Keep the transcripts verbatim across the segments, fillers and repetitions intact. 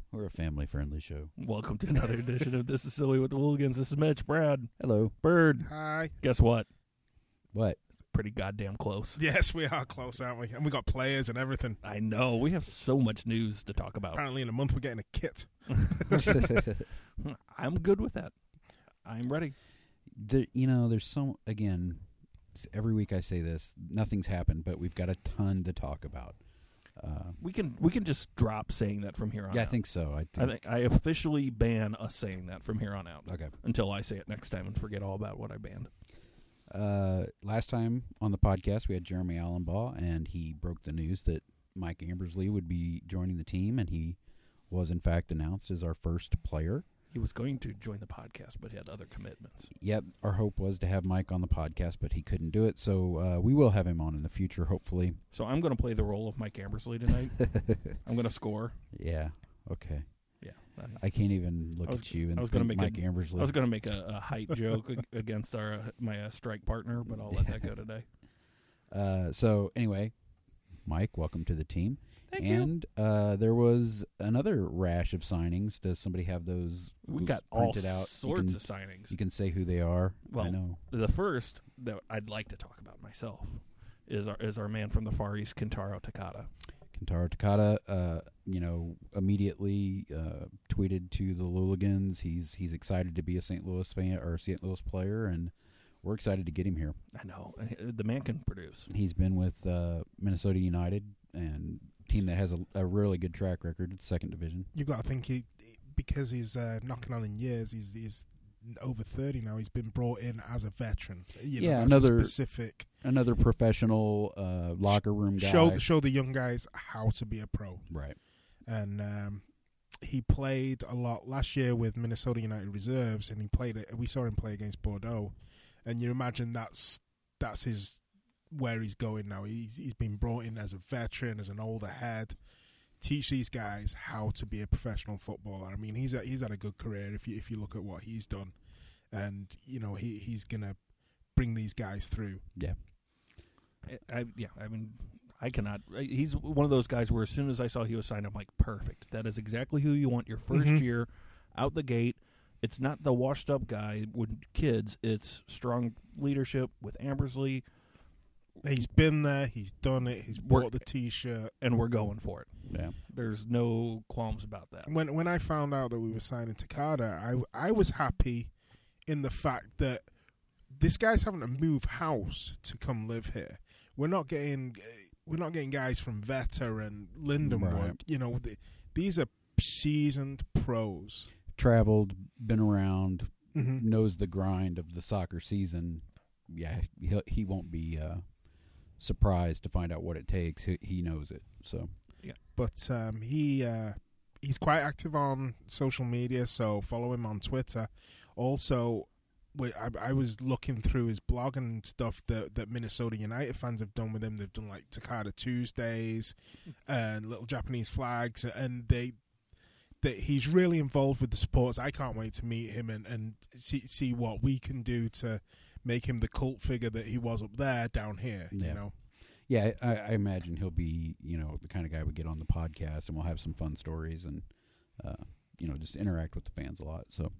We're a family-friendly show. Welcome to another edition of This is Silly with the Hooligans. This is Mitch, Brad, Hello. Bird. Hi. Guess what? What? Pretty goddamn close. Yes, we are close, aren't we? And we got players and everything. I know. We have so much news to talk about. Apparently in a month we're getting a kit. I'm good with that. I'm ready. There, you know, there's so, again, every week I say this, nothing's happened, but we've got a ton to talk about. Uh, We can we can just drop saying that from here on yeah, out. I think so. I I think. think I officially ban us saying that from here on out. Okay. Until I say it next time and forget all about what I banned. Uh, last time on the podcast, we had Jeremy Allenbaugh, and he broke the news that Mike Ambersley would be joining the team, and he was, in fact, announced as our first player. He was going to join the podcast, but he had other commitments. Yep, our hope was to have Mike on the podcast, but he couldn't do it, so uh, we will have him on in the future, hopefully. So I'm going to play the role of Mike Ambersley tonight. I'm going to score. Yeah, okay. Yeah. I, I can't even look I was- at you and I was gonna think make Mike a- Ambersley. I was going to make a, a height joke ag- against our uh, my uh, strike partner, but I'll let that go today. Uh, so anyway, Mike, welcome to the team. Thank you. and uh, there was another rash of signings. Does somebody have those We got all printed out? sorts you can, of signings. You can say who they are. Well, I know. The first that I'd like to talk about myself is our is our man from the Far East, Kentaro Takada. Kentaro Takada, uh, you know, immediately uh, tweeted to the Luligans. He's he's excited to be a Saint Louis fan or a Saint Louis player, and we're excited to get him here. I know uh, the man can produce. He's been with uh, Minnesota United, and team that has a, a really good track record, second division. You've got to think he, because he's uh, knocking on in years, he's, he's over thirty now. He's been brought in as a veteran. You know, Yeah, that's another- a specific Another professional uh, locker room guy. show. Show the young guys how to be a pro. Right. And um, he played a lot last year with Minnesota United reserves, and he played. it. We saw him play against Bordeaux, and you imagine that's that's his where he's going now. He's he's been brought in as a veteran, as an older head, teach these guys how to be a professional footballer. I mean, he's a, he's had a good career if you if you look at what he's done, and you know he he's gonna bring these guys through. Yeah. I, I yeah, I mean, I cannot. He's one of those guys where as soon as I saw he was signed, I'm like, perfect. That is exactly who you want your first Mhm. year out the gate. It's not the washed up guy with kids. It's strong leadership with Ambersley, He's been there, he's done it, he's We're- bought the T-shirt. and we're going for it. Yeah. There's no qualms about that. When when I found out that we were signing Takada, I I was happy in the fact that this guy's having to move house to come live here. We're not getting we're not getting guys from Veta and Lindenwood. Right. You know, the, these are seasoned pros. Traveled, been around, Mm-hmm. knows the grind of the soccer season. Yeah, he he won't be uh, surprised to find out what it takes. He, he knows it. So But um, he uh, he's quite active on social media, so follow him on Twitter. Also, we, I, I was looking through his blog and stuff that, that Minnesota United fans have done with him. They've done like Takada Tuesdays and little Japanese flags, and they that he's really involved with the supporters. I can't wait to meet him and, and see see what we can do to make him the cult figure that he was up there down here. Yeah. You know. yeah, I, I imagine he'll be, you know, the kind of guy we get on the podcast, and we'll have some fun stories and uh, you know, just interact with the fans a lot. So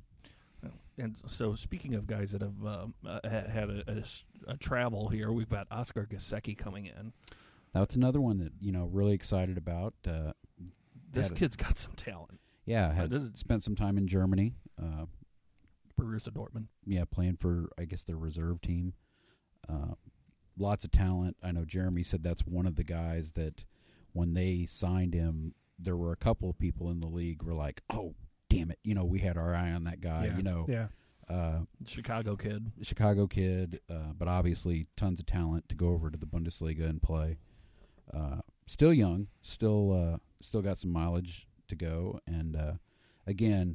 And so, speaking of guys that have um, uh, ha- had a, a s- a travel here, we've got Oscar Gasecki coming in. that's another one that, you know, really excited about. Uh, This Had a- kid's got some talent. yeah, had does it- spent some time in Germany. Uh, Borussia Dortmund. yeah, playing for, I guess, their reserve team. Uh, lots of talent. I know Jeremy said that's one of the guys that when they signed him, there were a couple of people in the league were like, oh, damn it, you know, we had our eye on that guy, yeah. you know. Yeah. Uh, Chicago kid. Chicago kid, uh, but obviously tons of talent to go over to the Bundesliga and play. Uh, still young, still uh, still got some mileage to go, and uh, again,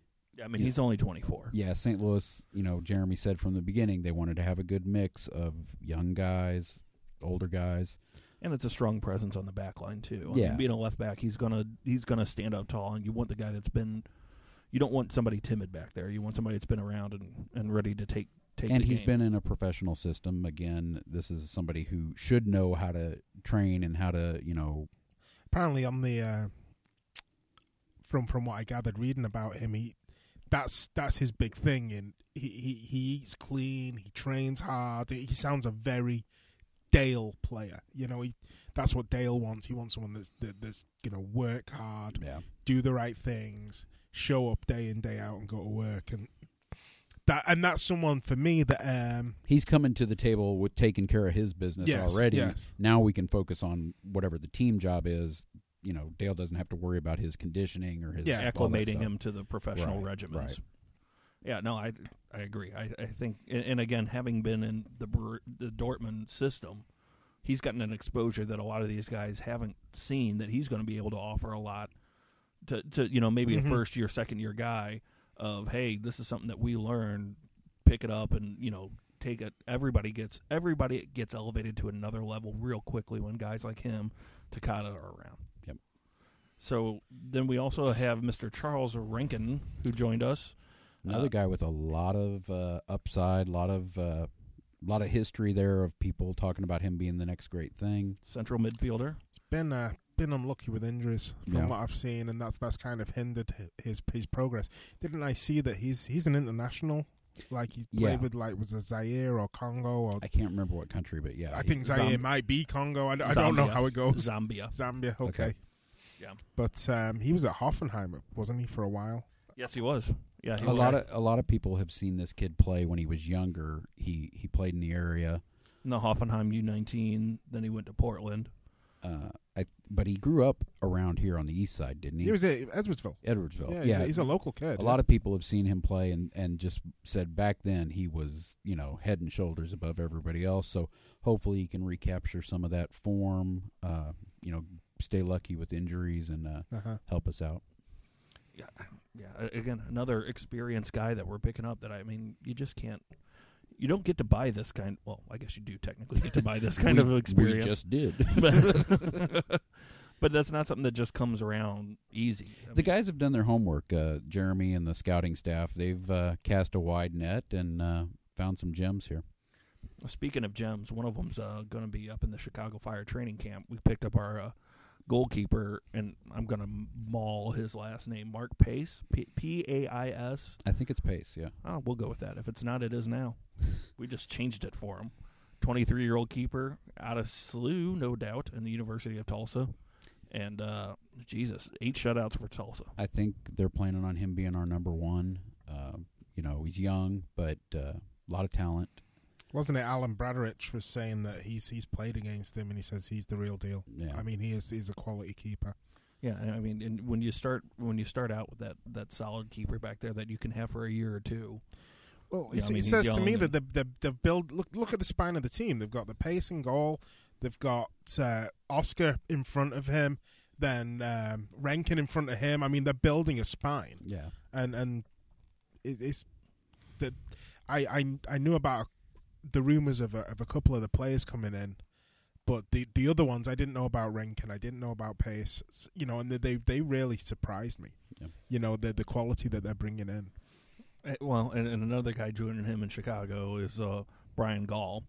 I mean, Yeah. he's only twenty-four. yeah, Saint Louis. You know, Jeremy said from the beginning they wanted to have a good mix of young guys, older guys. And it's a strong presence on the back line too. I Yeah. mean, being a left back, he's gonna he's gonna stand up tall, and you want the guy that's been. You don't want somebody timid back there. You want somebody that's been around and, and ready to take take. And the he's game. been in a professional system. Again, this is somebody who should know how to train and how to, you know. Apparently, on the uh, from from what I gathered reading about him, he that's that's his big thing, and he, he, he eats clean, he trains hard. He sounds a very Dale player. You know, he that's what Dale wants. He wants someone that's that, that's gonna work hard, Yeah. do the right things, show up day in day out, and go to work. And that and that's someone for me that um He's coming to the table with taking care of his business Yes, already. yes. Now we can focus on whatever the team job is. You know, Dale doesn't have to worry about his conditioning or his Yeah. all that acclimating stuff. him to the professional Right, regimens. right. Yeah, no, I I agree. I I think, and, and again, having been in the Bru- the Dortmund system, he's gotten an exposure that a lot of these guys haven't seen. That he's going to be able to offer a lot to to you know maybe Mhm. a first year, second year guy of, hey, this is something that we learned, pick it up, and you know take it. Everybody gets everybody gets elevated to another level real quickly when guys like him, Takada, are around. Yep. So then we also have Mister Charles Rankin, who joined us. Another Uh, guy with a lot of uh, upside, a lot of uh, lot of history there of people talking about him being the next great thing. Central midfielder. He's been uh, been unlucky with injuries from Yeah. what I've seen, and that's that's kind of hindered hi- his his progress. Didn't I see that he's he's an international? Like he played Yeah. with like was it Zaire or Congo or I can't remember what country, but yeah, I he- think Zaire Zamb- might be Congo. I, d- I don't know Zambia. how it goes. Zambia. Zambia, okay. Okay. Yeah. But um, he was at Hoffenheim, wasn't he, for a while? Yes, he was. Yeah, he a was. lot of a lot of people have seen this kid play when he was younger. He he played in the area. in the Hoffenheim U nineteen. Then he went to Portland. Uh, I, but he grew up around here on the east side, didn't he? He was at Edwardsville. Edwardsville. Yeah, Yeah, he's, a, he's a local kid. a lot of people have seen him play and, and just said back then he was, you know, head and shoulders above everybody else. So hopefully he can recapture some of that form, uh, you know, stay lucky with injuries and uh, Uh-huh. help us out. Yeah, yeah. a- Again, another experienced guy that we're picking up. That I mean, you just can't. You don't get to buy this kind. Well, I guess you do technically get to buy this kind we, of experience. We just did. but, but that's not something that just comes around easy. I The mean, guys have done their homework. Uh, Jeremy and the scouting staff, they've uh, cast a wide net and uh, found some gems here. Speaking of gems, one of them's uh, going to be up in the Chicago Fire training camp. We picked up our uh, goalkeeper, and I'm going to maul his last name, Mark Pace, P- P A I S. I think it's pace, yeah. Oh, we'll go with that. If it's not, it is now. We just changed it for him. twenty-three-year-old keeper out of S L U, no doubt, in the University of Tulsa. And, uh, Jesus, eight shutouts for Tulsa. I think they're planning on him being our number one. Uh, you know, he's young, but uh, a lot of talent. Wasn't it Alan Bradrich was saying that he's he's played against him and he says he's the real deal. Yeah. I mean, he is he's a quality keeper. Yeah, I mean, and when you start when you start out with that, that solid keeper back there that you can have for a year or two. Well, Yeah, it's- I mean, it he's says to young me and- that the the the build look look at the spine of the team. They've got the pace and goal. They've got uh, Oscar in front of him, then um, Rankin in front of him. I mean, they're building a spine, Yeah. and and it, it's that I, I I knew about the rumors of a, of a couple of the players coming in, but the the other ones I didn't know about Rankin. I didn't know about Pace. You know, and they they really surprised me. Yeah. You know, the the quality that they're bringing in. Uh, Well, and, and another guy joining him in Chicago is uh, Brian Gall,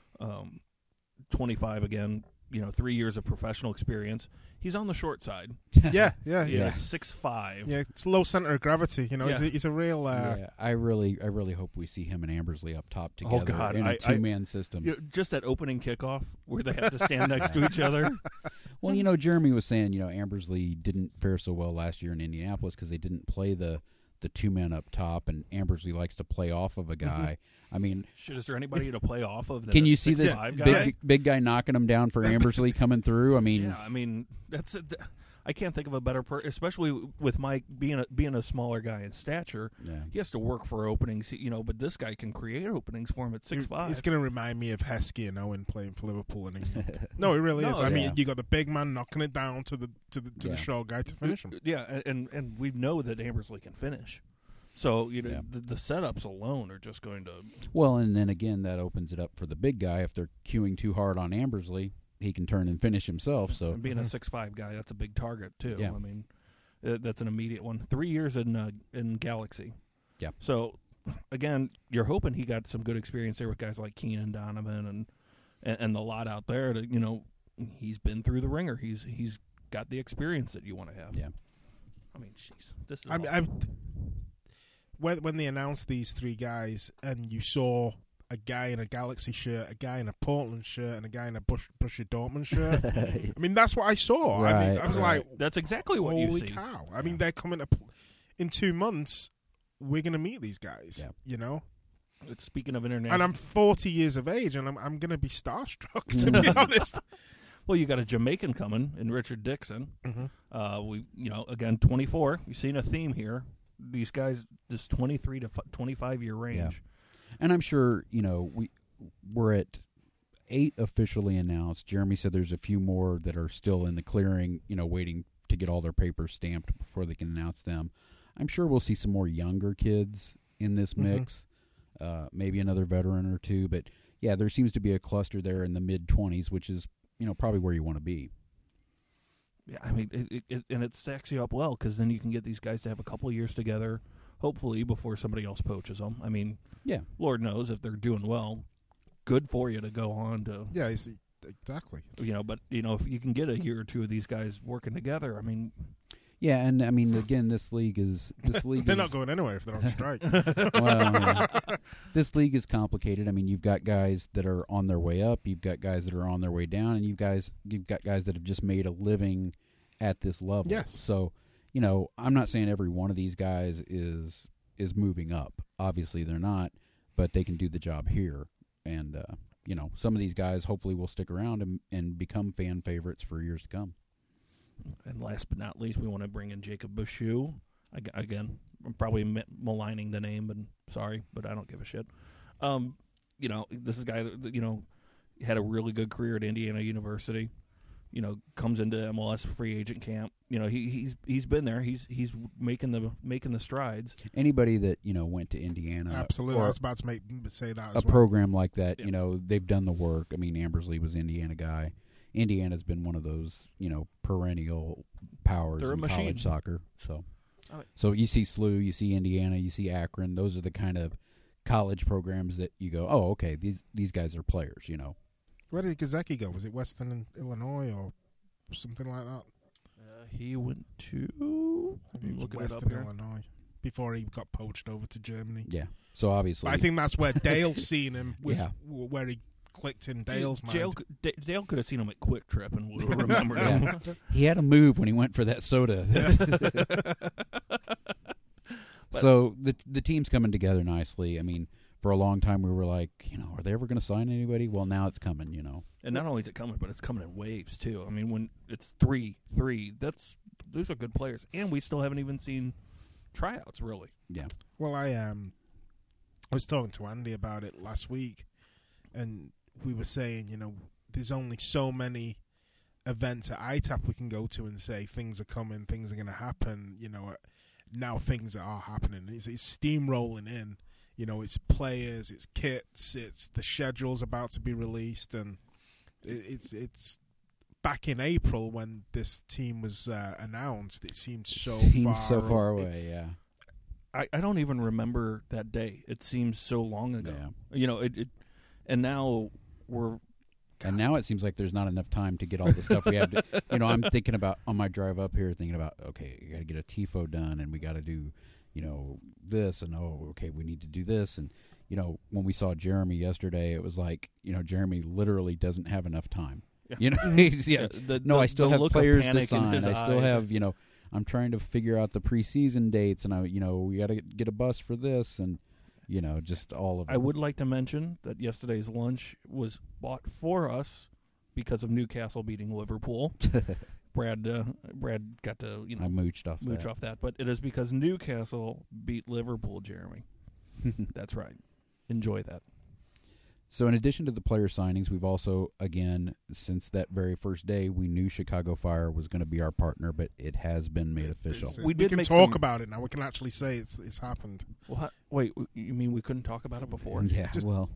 um, twenty-five again. You know, three years of professional experience. He's on the short side. Yeah, yeah, He's yeah. six five. Yeah, it's low center of gravity. You know, he's, Yeah. a, he's a real. Uh, yeah, I really, I really hope we see him and Ambersley up top together God, in a I- I- two-man system. You know, just that opening kickoff where they have to stand next to each other. Well, you know, Jeremy was saying, you know, Ambersley didn't fare so well last year in Indianapolis because they didn't play the the two men up top, and Ambersley likes to play off of a guy. I mean, Shit, is there anybody to play off of? That can a you see this six five guy? big big guy knocking him down for Ambersley coming through? I mean, Yeah, I mean that's. A, I can't think of a better per, especially with Mike being a, being a smaller guy in stature. yeah. He has to work for openings, you know. But this guy can create openings for him at six five. It's going to remind me of Heskey and Owen playing for Liverpool in England. No, it really No, is. I mean, yeah. you got the big man knocking it down to the to the to Yeah. the short guy to finish him. Yeah, and, and and we know that Ambersley can finish. So you know Yeah. the, the setups alone are just going to. Well, and then again, that opens it up for the big guy. If they're queuing too hard on Ambersley, he can turn and finish himself. So And being Mhm. a six five guy, that's a big target too. Yeah. I mean, uh, that's an immediate one. Three years in uh, in Galaxy. Yeah. So again, you're hoping he got some good experience there with guys like Keenan Donovan and, and and the lot out there. To you know, he's been through the ringer. He's he's got the experience that you want to have. Yeah. I mean, Jeez, this is. I mean, I, when when they announced these three guys, and you saw a guy in a Galaxy shirt, a guy in a Portland shirt, and a guy in a Bush, Borussia Dortmund shirt. I mean, that's what I saw. Right, I mean, I was right. like, That's exactly what you holy see. cow! I Yeah. mean, they're coming up in two months. We're going to meet these guys. Yeah. You know. It's, speaking of international, And I'm forty years of age, and I'm I'm going to be starstruck, to be honest. well, you got a Jamaican coming in Richard Dixon. Mm-hmm. Uh, we, you know, again, twenty-four. You've seen a theme here. These guys, this twenty-three to twenty-five year range. Yeah. And I'm sure, you know, we we're at eight officially announced. Jeremy said there's a few more that are still in the clearing, you know, waiting to get all their papers stamped before they can announce them. I'm sure we'll see some more younger kids in this Mhm. mix, uh, maybe another veteran or two. But, yeah, there seems to be a cluster there in the mid-twenties, which is, you know, probably where you want to be. Yeah, I mean, it, it, it, and it stacks you up well because then you can get these guys to have a couple of years together, hopefully, before somebody else poaches them. I mean, Yeah. Lord knows if they're doing well, good for you to go on to, Yeah, it's, exactly. you know, but, you know, if you can get a year or two of these guys working together, I mean, Yeah, and, I mean, again, this league is this league They're is, not going anywhere if they're on strike. well, this league is complicated. I mean, you've got guys that are on their way up, you've got guys that are on their way down, and you've guys you've got guys that have just made a living at this level. Yes. So, you know, I'm not saying every one of these guys is is moving up. Obviously, they're not, but they can do the job here. And uh, you know, some of these guys hopefully will stick around and, and become fan favorites for years to come. and last but not least, we want to bring in Jacob Bouchou. Ag- Again, I'm probably ma- maligning the name, and sorry, but I don't give a shit. Um, you know, this is a guy that, you know, had a really good career at Indiana University. You know, comes into M L S free agent camp. You know, he he's he's been there. He's he's making the making the strides. Anybody that, you know, went to Indiana Absolutely. I or was about to make say that a as well. program like that, Yeah. you know, they've done the work. I mean, Ambersley was an Indiana guy. Indiana's been one of those, you know, perennial powers They're a in machine. college soccer. So, Oh. so you see S L U, you see Indiana, you see Akron. Those are the kind of college programs that you go, oh, okay, these these guys are players, you know. Where did Gazeki go? Was it Western Illinois or something like that? Uh, he went to I think it was looking it up Western here. Illinois before he got poached over to Germany. Yeah. So obviously, But I think that's where Dale seen him. Was Yeah. w- where he clicked in Dale's mind. Dale, D- Dale could have seen him at Quick Trip and would have remembered him. Yeah. he had a move when he went for that soda. So the the team's coming together nicely. I mean, for a long time we were like, you know, are they ever going to sign anybody? Well, now it's coming, you know. And not only is it coming, but it's coming in waves too. I mean, when it's three, three, that's those are good players, and we still haven't even seen tryouts really. Yeah. Well, I um, I was talking to Andy about it last week, and we were saying, you know, there's only so many events at I TAP we can go to and say things are coming, things are going to happen. You know, now things are happening. It's, it's steamrolling in. You know, it's players, it's kits, it's the schedule's about to be released, and it, it's it's. Back in April when this team was uh, announced, it seemed so Seems far so far a- away, yeah. I, I don't even remember that day. It seems so long ago. Yeah. You know, it, it and now we're And now it seems like there's not enough time to get all the stuff we have to, you know, I'm thinking about, on my drive up here, thinking about, okay, you got to get a T I F O done, and we got to do, you know, this, and, oh, okay, we need to do this. And, you know, when we saw Jeremy yesterday, it was like, you know, Jeremy literally doesn't have enough time. Yeah. You know, he's, yeah, the, the, no, the, I still the have look players of to panic in sign. his I still eyes. have, you know, I'm trying to figure out the preseason dates, and I, you know, we got to get a bus for this, and, you know, just all of it. I would like to mention that yesterday's lunch was bought for us because of Newcastle beating Liverpool. Brad, uh, Brad got to you know I mooched off mooch that. off that, but it is because Newcastle beat Liverpool. Jeremy, that's right. Enjoy that. So in addition to the player signings, we've also, again, since that very first day, we knew Chicago Fire was going to be our partner, but it has been made official. It's, uh, We we did can make talk some- about it now. We can actually say it's it's happened. Well, ha- wait, w- you mean we couldn't talk about it before? Yeah, Just- well,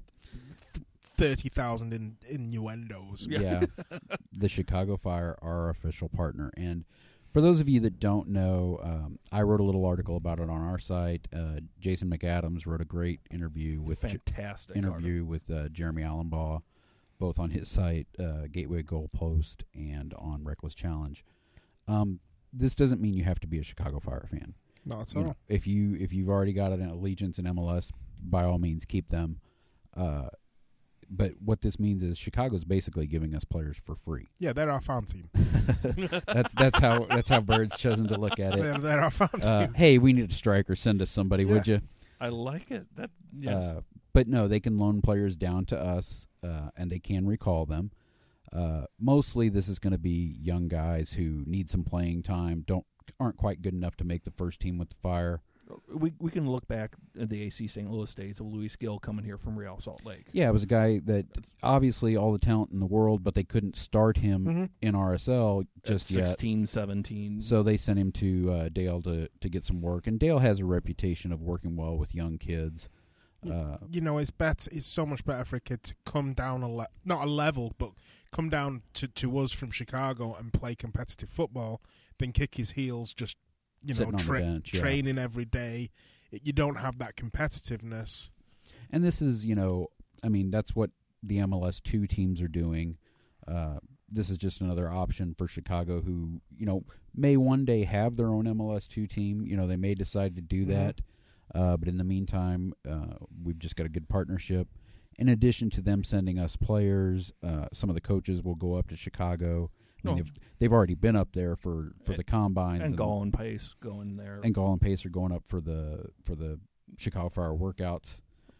Thirty thousand in innuendos. Yeah. yeah. The Chicago Fire are our official partner. And for those of you that don't know, um, I wrote a little article about it on our site. Uh, Jason McAdams wrote a great interview with J- Fantastic interview with uh, Jeremy Allenbaugh, both on his site, uh, Gateway Goal Post, and on Reckless Challenge. Um, this doesn't mean you have to be a Chicago Fire fan. Not at You all. know, if you if you've already got an allegiance in M L S, by all means keep them. Uh, but what this means is Chicago's basically giving us players for free. Yeah, they're our farm team. that's that's how that's how Bird's chosen to look at it. They're, they're our farm Uh, team. hey, we need a striker. Send us somebody, would you? I like it. That yes. Uh, but no, they can loan players down to us, uh, and they can recall them. Uh, mostly, this is going to be young guys who need some playing time, don't aren't quite good enough to make the first team with the Fire. We we can look back at the A C Saint Louis days of Luis Gill coming here from Real Salt Lake. Yeah, it was a guy that obviously all the talent in the world, but they couldn't start him Mhm. in R S L just At yet. sixteen, seventeen. So they sent him to uh, Dale to, to get some work, and Dale has a reputation of working well with young kids. Uh, You know, it's better. It's so much better for a kid to come down a le- not a level, but come down to, to us from Chicago and play competitive football than kick his heels just you know Sitting on the tra- bench, yeah. training every day. It, you don't have that competitiveness. And this is, you know, I mean, that's what the M L S two teams are doing. Uh, this is just another option for Chicago who, you know, may one day have their own M L S two team. You know, they may decide to do Mhm. that. Uh, but in the meantime, uh, we've just got a good partnership. In addition to them sending us players, uh, some of the coaches will go up to Chicago. I mean, No. they've, they've already been up there for, for And- the combines. and Gall and Pace going there. and Gall and Pace are going up for the for the Chicago Fire workouts.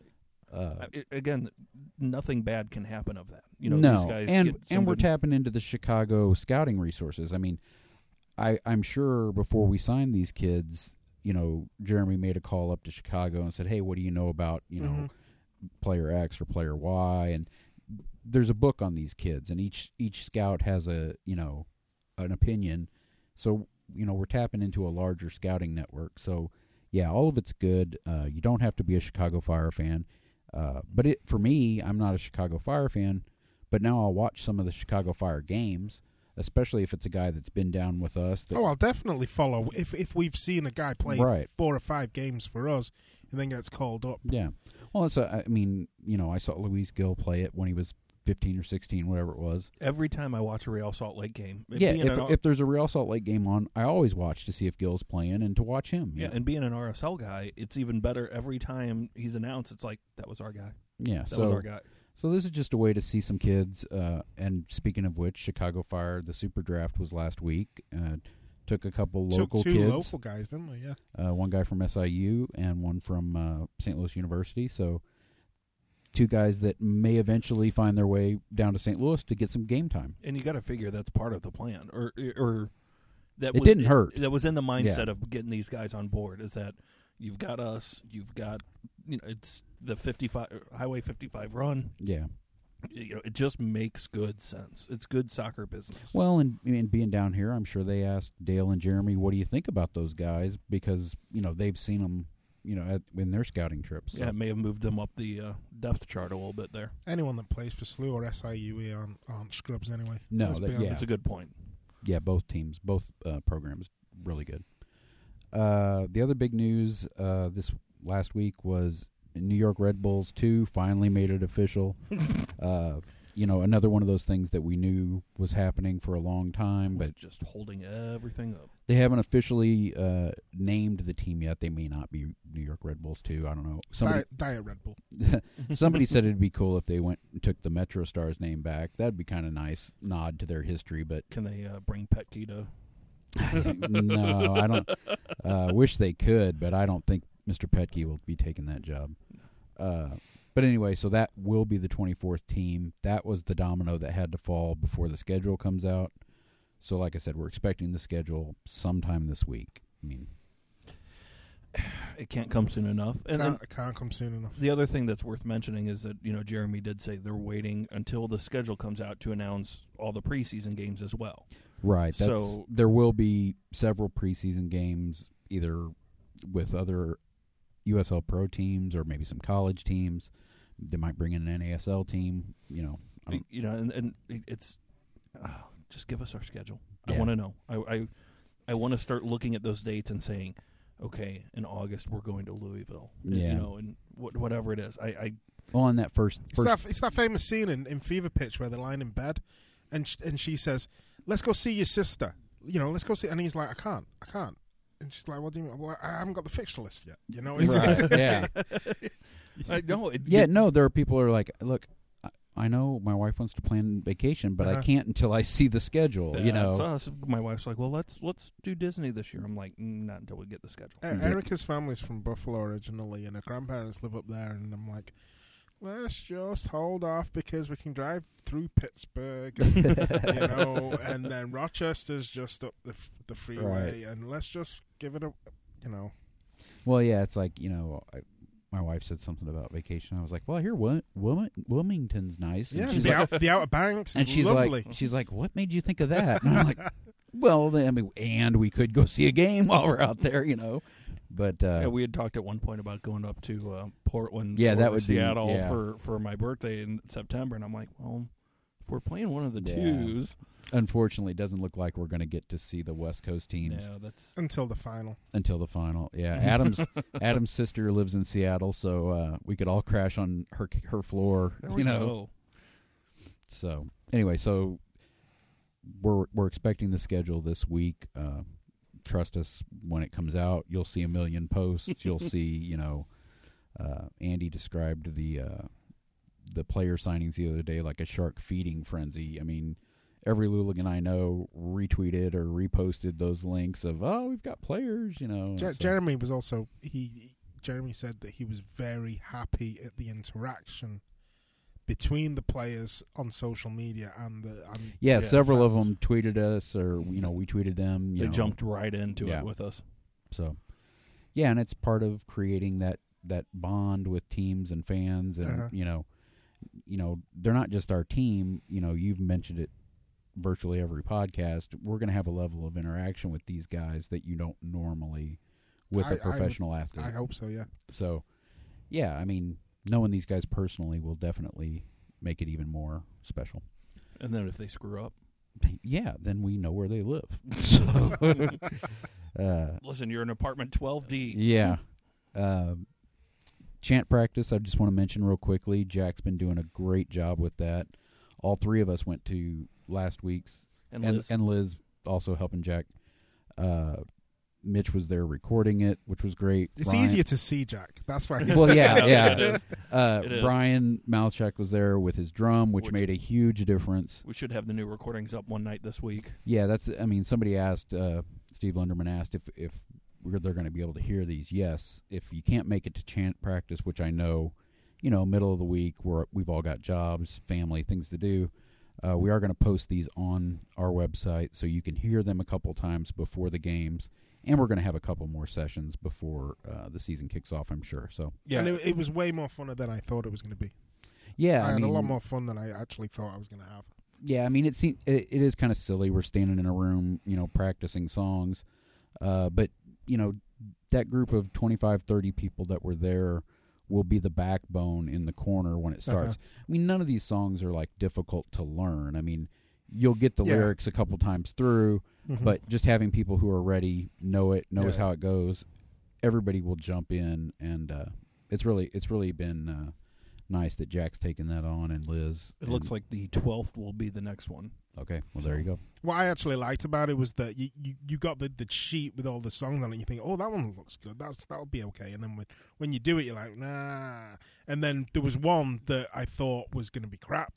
Uh, I- again, nothing bad can happen of that. You know, no, these guys and get some and we're good- tapping into the Chicago scouting resources. I mean, I I'm sure before we signed these kids, you know, Jeremy made a call up to Chicago and said, "Hey, what do you know about you know Mhm. player X or player Y?" And there's a book on these kids, and each each scout has a you know an opinion. So you know we're tapping into a larger scouting network. So yeah, all of it's good. Uh, you don't have to be a Chicago Fire fan. Uh, but it for me, I'm not a Chicago Fire fan, but now I'll watch some of the Chicago Fire games, especially if it's a guy that's been down with us. That, Oh, I'll definitely follow if if we've seen a guy play Right. four or five games for us and then gets called up. yeah. Well, it's a, I mean, you know, I saw Luis Gill play it when he was fifteen or sixteen, whatever it was. Every time I watch a Real Salt Lake game, Yeah, being if, an, if there's a Real Salt Lake game on, I always watch to see if Gill's playing and to watch him. yeah, Yeah, and being an R S L guy, it's even better every time he's announced. It's like that was our guy. yeah. That So was our guy. So this is just a way to see some kids. Uh, and speaking of which, Chicago Fire, the Super Draft was last week. Uh, took a couple Took local two kids. local guys, didn't we? Yeah. Uh, one guy from S I U and one from uh, Saint Louis University. So two guys that may eventually find their way down to Saint Louis to get some game time. And you got to figure that's part of the plan, or or that It was, didn't hurt. That was in the mindset Yeah. of getting these guys on board. Is that you've got us, you've got you know it's the fifty-five Highway fifty-five run. Yeah. You know, it just makes good sense. It's good soccer business. Well, and, and being down here, I'm sure they asked Dale and Jeremy, what do you think about those guys? Because, you know, they've seen them, you know, at, in their scouting trips. So. Yeah, it may have moved them up the uh, depth chart a little bit there. Anyone that plays for S L U or S I U E aren't, aren't scrubs anyway. No, Let's be that- yeah. honest. That's a good point. Yeah, both teams, both uh, programs, really good. Uh, the other big news uh, this last week was New York Red Bulls two finally made it official. uh, you know, another one of those things that we knew was happening for a long time, Was but just holding everything up. they haven't officially uh, named the team yet. They may not be New York Red Bulls two. I don't know. Somebody Diet, Diet Red Bull. somebody said it'd be cool if they went and took the Metro Stars name back. That'd be kind of nice nod to their history, but Can they uh, bring Petke to? no, I don't. Uh, wish they could, but I don't think Mister Petke will be taking that job. Uh, but anyway, so that will be the twenty-fourth team. That was the domino that had to fall before the schedule comes out. So, like I said, we're expecting the schedule sometime this week. I mean, It can't come soon enough. And then Can't, it can't come soon enough. the other thing that's worth mentioning is that, you know, Jeremy did say they're waiting until the schedule comes out to announce all the preseason games as well. right. That's, So- there will be several preseason games, either with other U S L Pro teams or maybe some college teams. They might bring in an N A S L team. You know, I don't- You know, and, and it's uh, just give us our schedule. Yeah. I want to know. I I, I want to start looking at those dates and saying, okay, in August we're going to Louisville. Yeah. You know, and wh- whatever it is. I, I well, on that first, It's first that, it's that famous scene in, in Fever Pitch where they're lying in bed and sh- and she says, let's go see your sister. you know, let's go see. And he's like, I can't, I can't. And she's like, what do you mean? Well, I haven't got the fixture list yet. You know, it's, Right. it's, Yeah. I know. It, Yeah, it- no, there are people who are like, look, I, I know my wife wants to plan vacation, but I Uh-huh. can't until I see the schedule, you That's know. us. My wife's like, well, let's let's do Disney this year. I'm like, mm, not until we get the schedule. E- Erica's family's from Buffalo originally, and her grandparents live up there. And I'm like, let's just hold off because we can drive through Pittsburgh, and, you know, and then Rochester's just up the f- the freeway, and let's just give it a, you know. Well, yeah, it's like, you know, I, my wife said something about vacation. I was like, well, here, Wil- Wil- Wilmington's nice. And Yeah, she's the, like, out, the Outer Banks is and she's lovely. like, she's like, what made you think of that? And I'm like, well, I mean, and we could go see a game while we're out there, you know. But uh, Yeah, we had talked at one point about going up to uh, Portland, Yeah, or that would be- Seattle yeah. for, for my birthday in September, and I'm like, well, if we're playing one of the Yeah. twos, unfortunately, it doesn't look like we're going to get to see the West Coast teams yeah, that's Until the final. until the final. Yeah, Adam's Adam's sister lives in Seattle, so uh, we could all crash on her her floor, there you we know. go. So anyway, so we're we're expecting the schedule this week. Uh, trust us, when it comes out, you'll see a million posts. You'll see, you know, uh, Andy described the uh, the player signings the other day like a shark feeding frenzy. I mean, every Luligan I know retweeted or reposted those links of, oh, we've got players, you know. Je- so- Jeremy was also he. Jeremy said that he was very happy at the interaction between the players on social media and the and yeah, Yeah, several of fans. them tweeted us, or you know, we tweeted them. You They know. jumped right into Yeah. it with us. So, yeah, and it's part of creating that, that bond with teams and fans, and Uh-huh. you know, you know, they're not just our team. You know, you've mentioned it virtually every podcast. We're going to have a level of interaction with these guys that you don't normally with I- a I would- professional athlete. I hope so. Yeah. So, yeah, I mean, knowing these guys personally will definitely make it even more special. And then if they screw up, Yeah, then we know where they live. So, uh, listen, you're in apartment twelve D. Yeah. Um, chant practice, I just want to mention real quickly. Jack's been doing a great job with that. All three of us went to last week's, And and Liz, and Liz also helping Jack. Uh, Mitch was there recording it, which was great. It's Brian- easier to see Jack. That's why. he's- Well, yeah, yeah. It is. Uh, It is. Brian Malchuk was there with his drum, which, Which- made a huge difference. we should have the new recordings up one night this week. Yeah, that's. I mean, somebody asked. Uh, Steve Lunderman asked if if we're, they're going to be able to hear these. Yes, if you can't make it to chant practice, which I know, you know, middle of the week, where we've all got jobs, family, things to do. Uh, we are going to post these on our website so you can hear them a couple times before the games, and we're going to have a couple more sessions before uh, the season kicks off, I'm sure. So Yeah, And it, it was way more fun than I thought it was going to be. yeah, I, I, had mean, a lot more fun than I actually thought I was going to have. Yeah, I mean, it seems it, it is kind of silly. We're standing in a room, you know, practicing songs, uh, but you know, that group of twenty-five, thirty people that were there will be the backbone in the corner when it starts. Uh-huh. I mean, none of these songs are like difficult to learn. I mean, you'll get the Yeah. lyrics a couple times through, Mhm. but just having people who are ready, know it, knows Yeah. how it goes, everybody will jump in, and uh, it's really it's really been uh, nice that Jack's taken that on, and Liz. it looks and- like the twelfth will be the next one. okay. Well, there you go. What I actually liked about it was that you, you, you got the, the sheet with all the songs on it. And you think, oh, that one looks good. That's that'll be okay. And then when when you do it, you're like, nah. And then there was one that I thought was going to be crap,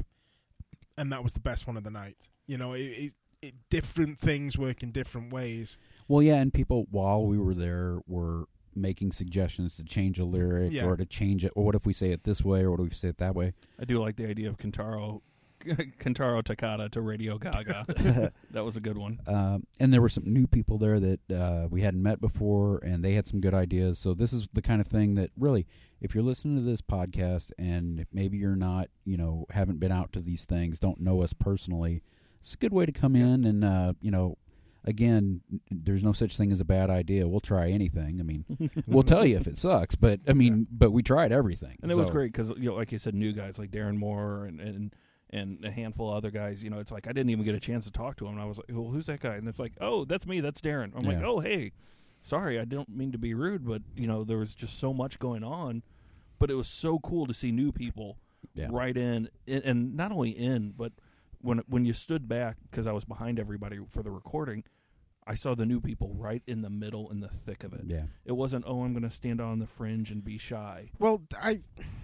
and that was the best one of the night. You know, it, it, it different things work in different ways. Well, yeah, and people while we were there were making suggestions to change a lyric Yeah. or to change it. Or what if we say it this way, or what if we say it that way? I do like the idea of Kentaro, Kentaro Takata to Radio Gaga. That was a good one. Um, and there were some new people there that uh, we hadn't met before, and they had some good ideas. So this is the kind of thing that really, if you're listening to this podcast and maybe you're not, you know, haven't been out to these things, don't know us personally, it's a good way to come in and, uh, you know, again, n- there's no such thing as a bad idea. We'll try anything. I mean, we'll tell you if it sucks, but I mean, Yeah. but we tried everything. And it was So- great because, you know, like you said, new guys like Darren Moore and, and and a handful of other guys. You know, it's like I didn't even get a chance to talk to him. And I was like, well, who's that guy? And it's like, oh, that's me. That's Darren. I'm like, Yeah. oh, hey, sorry, I don't mean to be rude, but, you know, there was just so much going on. But it was so cool to see new people Yeah. right in, and, and not only in, but when when you stood back, because I was behind everybody for the recording, I saw the new people right in the middle, in the thick of it. Yeah. It wasn't, oh, I'm going to stand on the fringe and be shy. Well, I,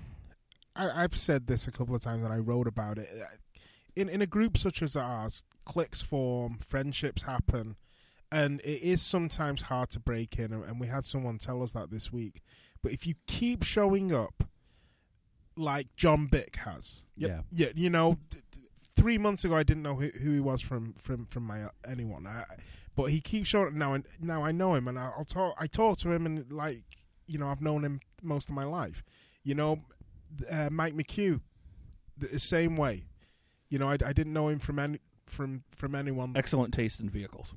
I, I've said this a couple of times, and I wrote about it. In in a group such as ours, cliques form, friendships happen, and it is sometimes hard to break in. And we had someone tell us that this week. But if you keep showing up, like John Bick has, Yeah. yeah, you know. Three months ago, I didn't know who, who he was from from from my anyone, I, but he keeps showing up now, and now I know him, and I'll talk. I talk to him, and like you know, I've known him most of my life. You know, uh, Mike McHugh, the same way. You know, I, I didn't know him from any from from anyone. Excellent taste in vehicles.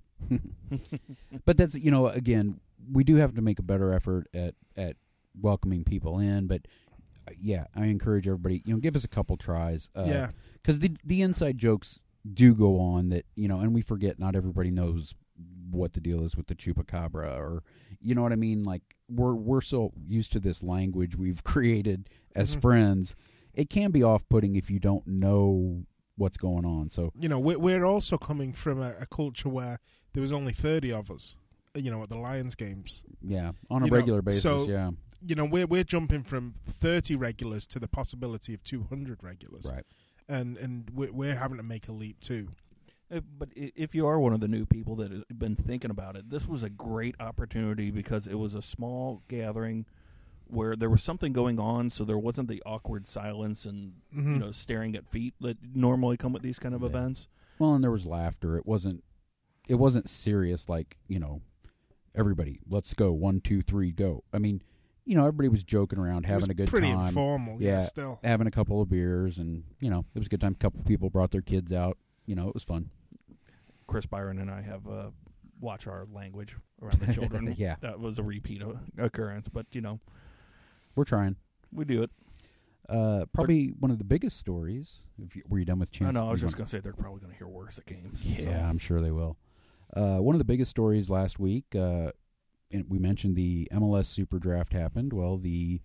But that's, you know, again, we do have to make a better effort at at welcoming people in, but. Yeah, I encourage everybody, you know, give us a couple tries. Uh, yeah. Because the the inside jokes do go on that, you know, and we forget not everybody knows what the deal is with the chupacabra, or, you know what I mean? Like, we're we're so used to this language we've created as Mm-hmm. friends. It can be off-putting if you don't know what's going on. So, You know, we're, we're also coming from a, a culture where there was only thirty of us, you know, at the Lions games. yeah, on a You know, regular basis, so- yeah. You know, we're we're jumping from thirty regulars to the possibility of two hundred regulars. Right. And and we're, we're having to make a leap too. Uh, But i- if you are one of the new people that has been thinking about it, this was a great opportunity because it was a small gathering where there was something going on, so there wasn't the awkward silence and Mhm. you know staring at feet that normally come with these kind of Yeah. events. Well, and there was laughter. It wasn't it wasn't serious like, you know, everybody, let's go, one, two, three, go. I mean, you know, everybody was joking around, It having was a good pretty time. informal, yeah, Yeah. still. Having a couple of beers, and, you know, it was a good time. A couple of people brought their kids out. You know, it was fun. Chris Byron and I have uh, watch our language around the children. Yeah. That was a repeat o- occurrence, but you know We're trying. we do it. Uh, probably one of the biggest stories. If you, were you done with Chance? I know. I was you just want- going to say they're probably going to hear worse at games. Yeah, so. I'm sure they will. Uh, one of the biggest stories last week, uh, and we mentioned the M L S Super Draft happened. Well, the,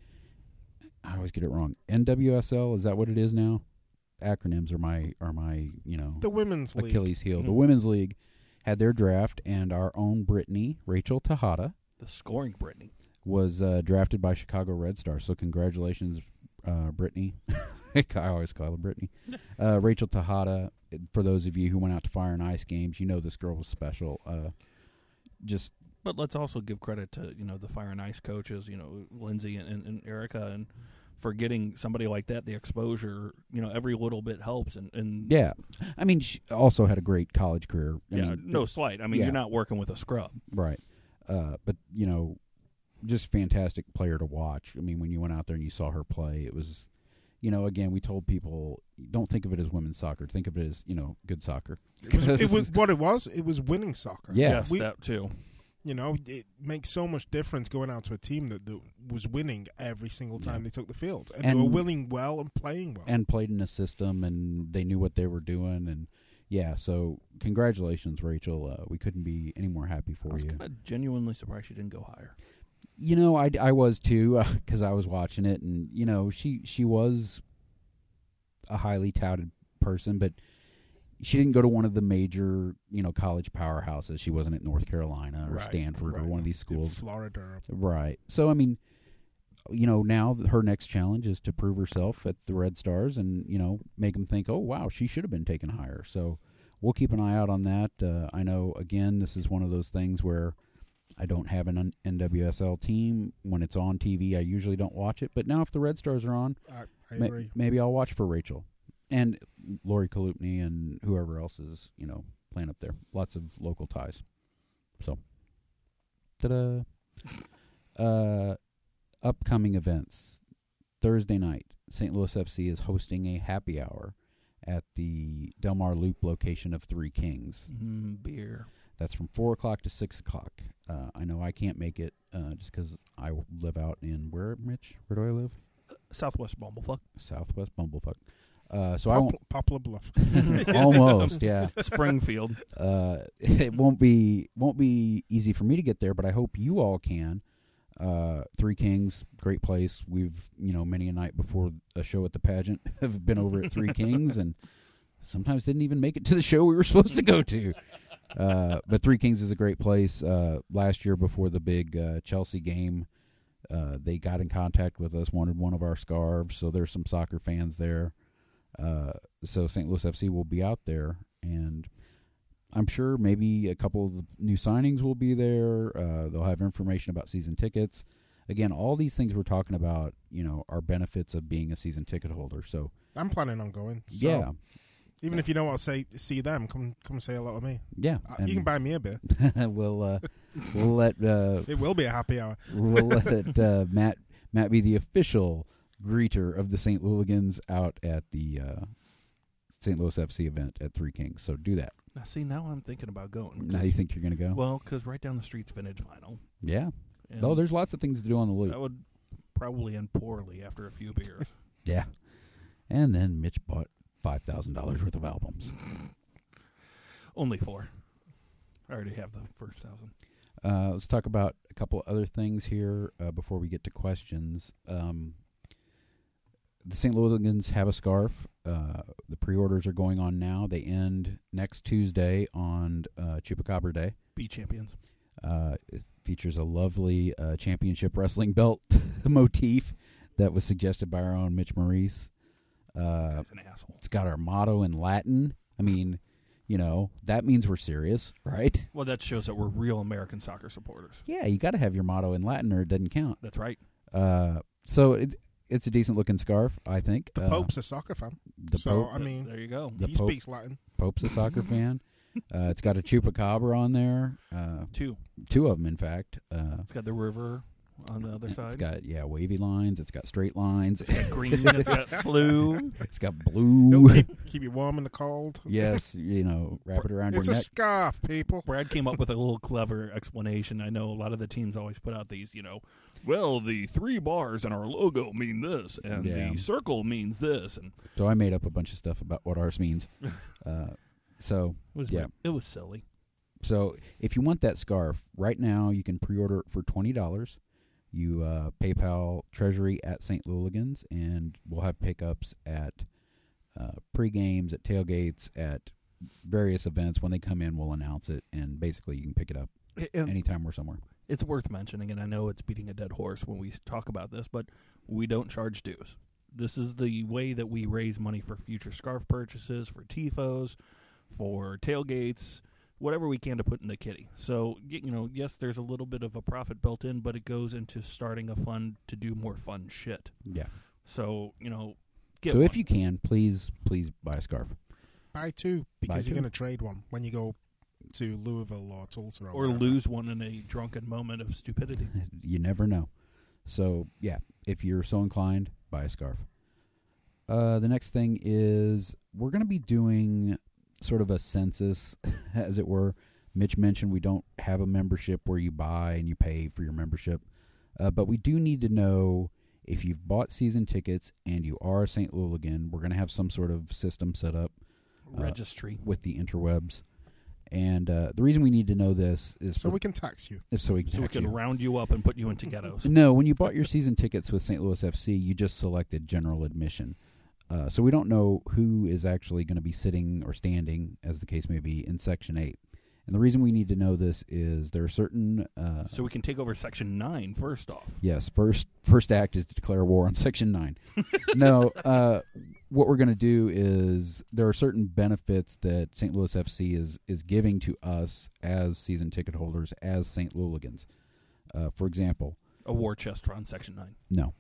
I always get it wrong, N W S L, is that what it is now? Acronyms are my, are my you know, The women's league. Achilles heel. Mhm. The Women's League had their draft, and our own Brittany, Rachel Tejada, The scoring, Brittany. was uh, drafted by Chicago Red Stars. So congratulations, uh, Brittany. I always call her Brittany. Uh, Rachel Tejada, for those of you who went out to Fire and Ice games, you know this girl was special. Uh, just, But let's also give credit to you know the Fire and Ice coaches, you know Lindsay and, and, and Erica, and for getting somebody like that the exposure. You know, every little bit helps, and, and yeah. I mean, she also had a great college career. I yeah, mean, no slight. I mean, yeah. you're not working with a scrub. Right. Uh, but, you know, just fantastic player to watch. I mean, when you went out there and you saw her play, it was, you know, again, we told people, don't think of it as women's soccer. Think of it as, you know, good soccer. It was, it was what it was. It was winning soccer. Yeah. Yes, We- that too. You know, it makes so much difference going out to a team that, that was winning every single time Yeah. they took the field. And, And- they were winning well and playing well. And played in a system, and they knew what they were doing. And, yeah, so congratulations, Rachel. Uh, we couldn't be any more happy I for was you. kind of genuinely surprised she didn't go higher. You know, I, I was too, because I was watching it, and, you know, she, she was a highly touted person, but she didn't go to one of the major, you know, college powerhouses. She wasn't at North Carolina or Right, Stanford right. or one of these schools. Florida. Right. So, I mean, you know, now th- her next challenge is to prove herself at the Red Stars and, you know, make them think, oh, wow, she should have been taken higher. So we'll keep an eye out on that. Uh, I know, again, this is one of those things where I don't have an N W S L team. When it's on T V, I usually don't watch it. But now if the Red Stars are on, I, I ma- agree. maybe I'll watch for Rachel. And Lori Kalupny and whoever else is, you know, playing up there. Lots of local ties. So, ta-da. Uh, upcoming events. Thursday night, Saint Louis F C is hosting a happy hour at the Del Mar Loop location of Three Kings. Mm, beer. That's from four o'clock to six o'clock. Uh, I know I can't make it uh, just because I live out in, where, Mitch? Where do I live? Southwest Bumblefuck. Southwest Bumblefuck. Uh, so I won't... Poplar Bluff. Almost, yeah. Springfield. Uh, it won't be won't be easy for me to get there, but I hope you all can. Uh, Three Kings, great place. We've, you know, many a night before a show at the pageant have been over at Three Kings, and sometimes didn't even make it to the show we were supposed to go to. uh, but Three Kings is a great place. Uh, last year, before the big uh, Chelsea game, uh, they got in contact with us, wanted one of our scarves. So there's some soccer fans there. Uh, so Saint Louis F C will be out there, and I'm sure maybe a couple of the new signings will be there. Uh, they'll have information about season tickets. Again, all these things we're talking about, you know, are benefits of being a season ticket holder. So I'm planning on going. So yeah, even if you don't want to say see them, come come say hello to me. yeah, Uh, you can buy me a beer. we'll uh, we'll let uh, It will be a happy hour. we'll let uh, Matt Matt be the official greeter of the Saint Louligans out at the uh, Saint Louis F C event at Three Kings. So do that. Now, see, now I'm thinking about going. Now you think you're going to go? Well, because right down the street's Vintage Vinyl. Yeah. And Oh, there's lots of things to do on the loop. that would probably end poorly after a few beers. Yeah. And then Mitch bought five thousand dollars worth of albums. Only four. I already have the first thousand. Uh, let's talk about a couple other things here uh, before we get to questions. Um, the Saint Louligans have a scarf. Uh, the pre-orders are going on now. They end next Tuesday on uh, Chupacabra Day. Be champions. Uh, it features a lovely uh, championship wrestling belt motif that was suggested by our own Mitch Maurice. Uh, That's an asshole. it's got our motto in Latin. I mean, you know, that means we're serious, right? Well, that shows that we're real American soccer supporters. Yeah, you got to have your motto in Latin or it doesn't count. That's right. Uh, so it's it's a decent looking scarf, I think. The Uh, Pope's a soccer fan, the so Pope, I mean, there you go. the he Pope- speaks Latin. Pope's a soccer fan. Uh, it's got a chupacabra on there. Uh, Two. two of them, in fact. Uh, It's got the river on the other it's side. got yeah wavy lines. It's got straight lines. It's got green. It's got blue. It's got He'll blue. keep, keep you warm in the cold. Yes, you know, wrap it around It's your a neck. scarf, people. Brad came up with a little clever explanation. I know a lot of the teams always put out these, you know, well, the three bars in our logo mean this, and Yeah. the circle means this, and So I made up a bunch of stuff about what ours means. Uh, so it was Yeah. it was silly. So if you want that scarf, right now you can pre-order it for twenty dollars. You uh, PayPal Treasury at Saint Louligans, and we'll have pickups at uh, pre-games, at tailgates, at various events. When they come in, we'll announce it, and basically you can pick it up And anytime we're somewhere. it's worth mentioning, and I know it's beating a dead horse when we talk about this, but we don't charge dues. This is the way that we raise money for future scarf purchases, for tifos, for tailgates, whatever we can to put in the kitty. So, y- you know, yes, there's a little bit of a profit built in, but it goes into starting a fund to do more fun shit. Yeah. So, you know, get So one. if you can, please, please buy a scarf. Buy two because Buy you're two. going to trade one when you go to Louisville or Tulsa or, or wherever. lose one in a drunken moment of stupidity. You never know. So, yeah, if you're so inclined, buy a scarf. Uh, the next thing is we're going to be doing sort of a census, as it were. Mitch mentioned we don't have a membership where you buy and you pay for your membership. Uh, but we do need to know if you've bought season tickets and you are a Saint Louligan. We're going to have some sort of system set up Uh, Registry. with the interwebs. And uh, the reason we need to know this is So for, we can tax you. is so we can So we tax can you. round you up and put you into ghettos. No, when you bought your season tickets with Saint Louis F C, you just selected general admission. Uh, so we don't know who is actually going to be sitting or standing, as the case may be, in Section eight. And the reason we need to know this is there are certain... Uh, So we can take over Section nine first off. yes, first first act is to declare war on Section nine. No, uh, what we're going to do is there are certain benefits that Saint Louis F C is, is giving to us as season ticket holders, as Saint Louligans. Uh, for example... A war chest on Section nine. No.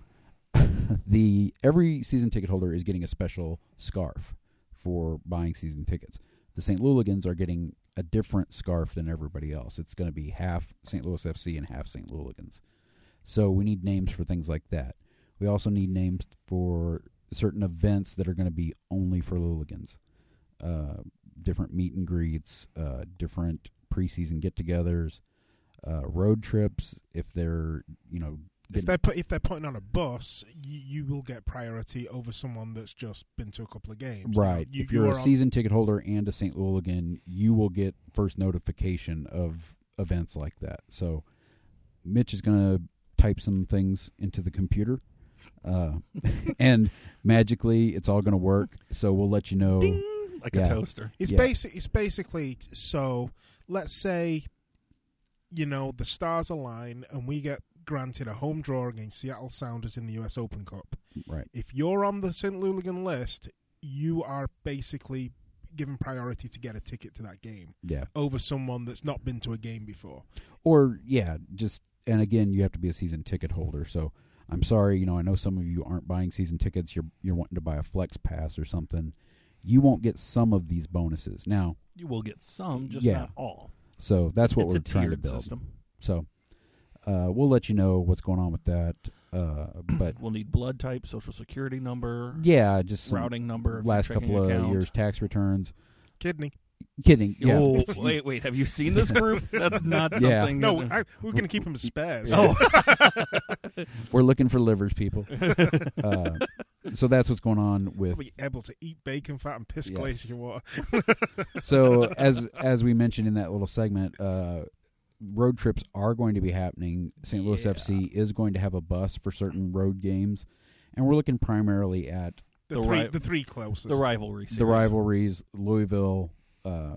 the every season ticket holder is getting a special scarf for buying season tickets. The Saint Louligans are getting a different scarf than everybody else. It's going to be half Saint Louis F C and half Saint Louligans. So we need names for things like that. We also need names for certain events that are going to be only for Louligans. Uh, different meet and greets, uh, different preseason get-togethers, uh, road trips. If they're, you know, If they're put, if they're putting on a bus, you, you will get priority over someone that's just been to a couple of games. right. You know, you, if you're you a are on- season ticket holder and a Saint Louligan, you will get first notification of events like that. So Mitch is going to type some things into the computer, uh, and magically it's all going to work. So we'll let you know. Ding! Like Yeah. a toaster. It's Yeah. basic. It's basically t- so let's say, you know, the stars align and we get granted a home draw against Seattle Sounders in the U S Open Cup. Right. If you're on the Saint Louligan list, you are basically given priority to get a ticket to that game. Yeah. Over someone that's not been to a game before. Or, yeah, just, and again, you have to be a season ticket holder. So I'm sorry, you know, I know some of you aren't buying season tickets. You're you're wanting to buy a Flex Pass or something. You won't get some of these bonuses. Now, You will get some, just Yeah. not all. so that's what It's we're a trying to tiered build. system. So uh, we'll let you know what's going on with that. Uh, but We'll need blood type, social security number, yeah, just some routing number, of last your checking couple of account. years tax returns. Kidney. Kidding. Yeah. Oh, wait, wait. Have you seen this group? That's not Yeah. something. No, that- I, we're going to keep them as spares. Oh. We're looking for livers, people. uh, so that's what's going on We'll with. be able to eat bacon fat and piss Yes. glacier water. So as as we mentioned in that little segment, uh, road trips are going to be happening. Saint Louis Yeah. F C is going to have a bus for certain road games, and we're looking primarily at The, The three, ri- the three closest. the rivalry. the series. rivalries: Louisville, uh,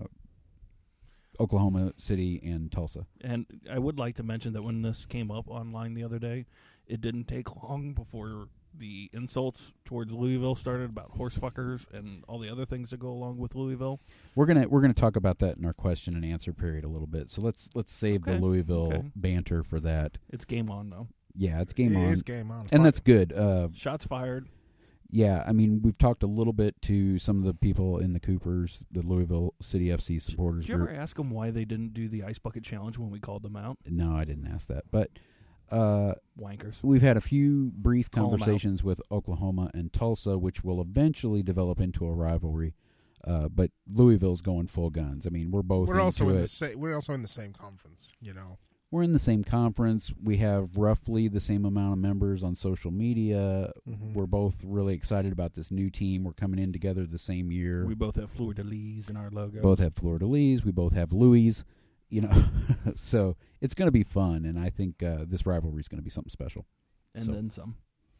Oklahoma City, and Tulsa. And I would like to mention that when this came up online the other day, it didn't take long before the insults towards Louisville started about horse fuckers and all the other things that go along with Louisville. We're gonna we're gonna talk about that in our question and answer period a little bit. So let's let's save Okay, the Louisville okay. banter for that. It's game on, though. Yeah, it's game It on, is game on. and that's good. Uh, Shots fired. yeah, I mean we've talked a little bit to some of the people in the Coopers, the Louisville City F C supporters Did you group. ever ask them why they didn't do the Ice Bucket Challenge when we called them out? No, I didn't ask that, but uh, Wankers. we've had a few brief Call 'em out. conversations with Oklahoma and Tulsa, which will eventually develop into a rivalry. Uh, but Louisville's going full guns. I mean, we're both We're also into in it. the sa- we're also in the same conference, you know. We're in the same conference. We have roughly the same amount of members on social media. Mhm. We're both really excited about this new team. We're coming in together the same year. We both have Fleur de Lis in our logo. both have Fleur de Lis. We both have Louis. You know, so it's going to be fun, and I think uh, this rivalry is going to be something special. and so. then some.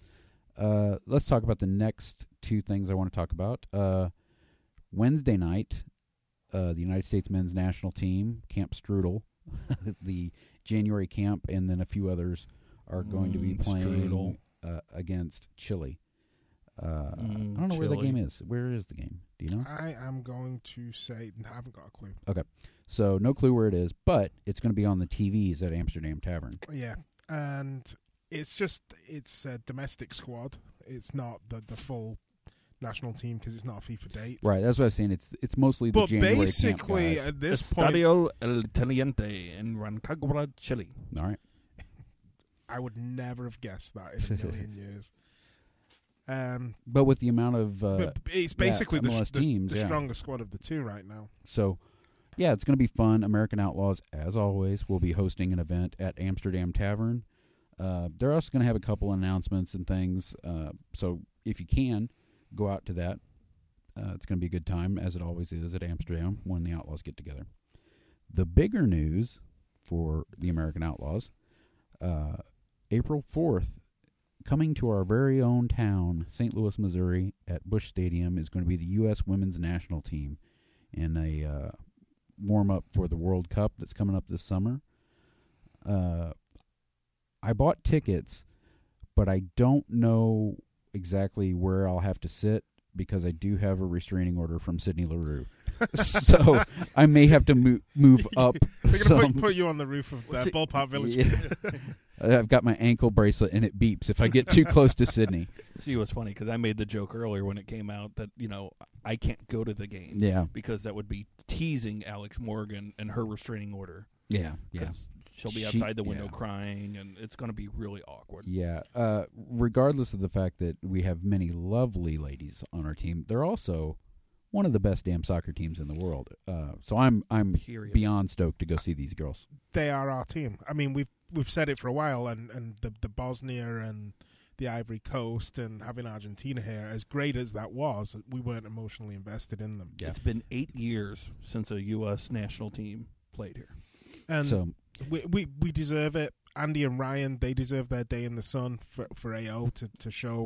Uh, let's talk about the next two things I want to talk about. Uh, Wednesday night, uh, the United States men's national team, Camp Strudel, the January camp, and then a few others are going to be Mm, playing Strudel. uh, against Chile. Uh, Mm, I don't know where the Chile. game is. Where is the game? Do you know? I am going to say I haven't got a clue. So no clue where it is, but it's going to be on the T Vs at Amsterdam Tavern. Yeah, and it's just it's a domestic squad. It's not the the full national team because it's not a FIFA date. Right, that's what I was saying. It's it's mostly the But January basically, camp guys. at this point, Estadio El Teniente in Rancagua, Chile. All right. I would never have guessed that in a million years. Um, But with the amount of uh, but it's basically the, M L S the, teams, the yeah. strongest squad of the two right now. So, yeah, it's going to be fun. American Outlaws, as always, will be hosting an event at Amsterdam Tavern. Uh, they're also going to have a couple announcements and things. Uh, so, if you can, go out to that. Uh, it's going to be a good time, as it always is at Amsterdam when the Outlaws get together. The bigger news for the American Outlaws, uh, April fourth, coming to our very own town, Saint Louis, Missouri, at Busch Stadium, is going to be the U S women's national team in a uh, warm-up for the World Cup that's coming up this summer. Uh, I bought tickets, but I don't know exactly where I'll have to sit because I do have a restraining order from Sidney LaRue. So I may have to mo- move up They're going some. to put, put you on the roof of What's the it- Ballpark Village. Yeah. I've got my ankle bracelet, and it beeps if I get too close to Sydney. See, what's funny, because I made the joke earlier when it came out that, you know, I can't go to the game Yeah, because that would be teasing Alex Morgan and her restraining order. yeah, yeah. 'Cause she'll be She- outside the window yeah. crying, and it's going to be really awkward. Yeah. Uh, regardless of the fact that we have many lovely ladies on our team, they're also one of the best damn soccer teams in the world. Uh, so I'm I'm Period. beyond stoked to go see these girls. They are our team. I mean, we've we've said it for a while, and, and the the Bosnia and the Ivory Coast and having Argentina here, as great as that was, we weren't emotionally invested in them. Yeah. It's been eight years since a U S national team played here. And So we, we we deserve it. Andy and Ryan, they deserve their day in the sun for for A O to, to show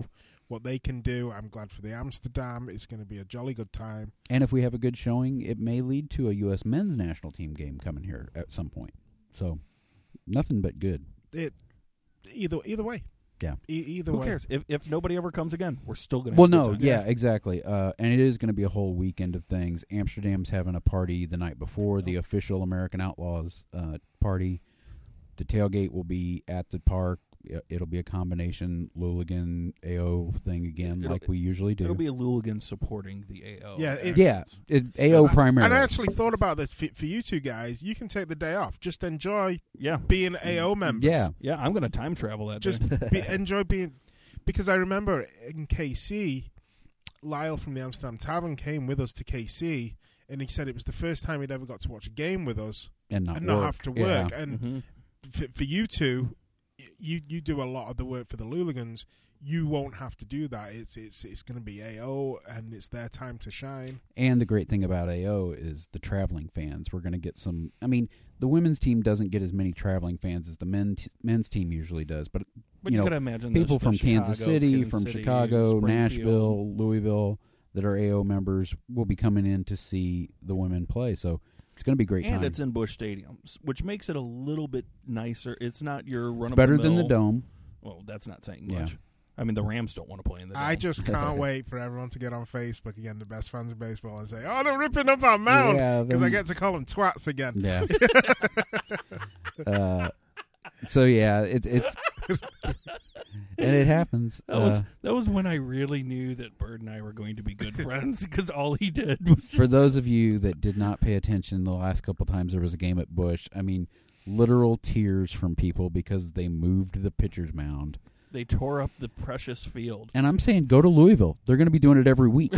what they can do. I'm glad for the Amsterdam. It's going to be a jolly good time. And if we have a good showing, it may lead to a U S men's national team game coming here at some point. So, nothing but good. It either either way. Yeah. E- either Who way. cares? If if nobody ever comes again, we're still going to Well, have a no, good time. yeah, Yeah. exactly. Uh, and it is going to be a whole weekend of things. Amsterdam's having a party the night before, the official American Outlaws uh, party. The tailgate will be at the park. I- It'll be a combination Luligan A O thing again, It'll- like we usually do. It'll be a Luligan supporting the A O. Yeah, it- yeah, it, A O And I- primarily. And I actually thought about this for, for you two guys. You can take the day off. Just enjoy yeah, being A O members. Yeah. yeah. I'm going to time travel that. Just day. be, enjoy being. Because I remember in K C, Lyle from the Amsterdam Tavern came with us to K C, and he said it was the first time he'd ever got to watch a game with us and not and work. not have to Yeah. work. And Mhm. for, for you two, you you do a lot of the work for the Luligans. You won't have to do that. It's it's it's going to be A O, and it's their time to shine. And the great thing about A O is the traveling fans. We're going to get some. I mean, the women's team doesn't get as many traveling fans as the men t- men's team usually does, but But you you, know, got to imagine people the- from the Kansas Chicago, City, Kansas from City, Chicago, Springfield. Nashville, Louisville that are A O members will be coming in to see the women play. So it's going to be a great and time. it's in Busch Stadium, s- which makes it a little bit nicer. It's not your run It's of better the than the mill- dome. Well, that's not saying Yeah. much. I mean, the Rams don't want to play in the dome. I just can't wait for everyone to get on Facebook again, the best fans of baseball, and say, "Oh, they're ripping up our mound," Yeah, because I them- get to call them twats again. Yeah. uh, so yeah, it, it's and it happens. That was Uh, that was when I really knew that Bird and I were going to be good friends because all he did was for those of you that did not pay attention the last couple times there was a game at Busch, I mean, literal tears from people because they moved the pitcher's mound. they tore up the precious field. And I'm saying go to Louisville. They're going to be doing it every week.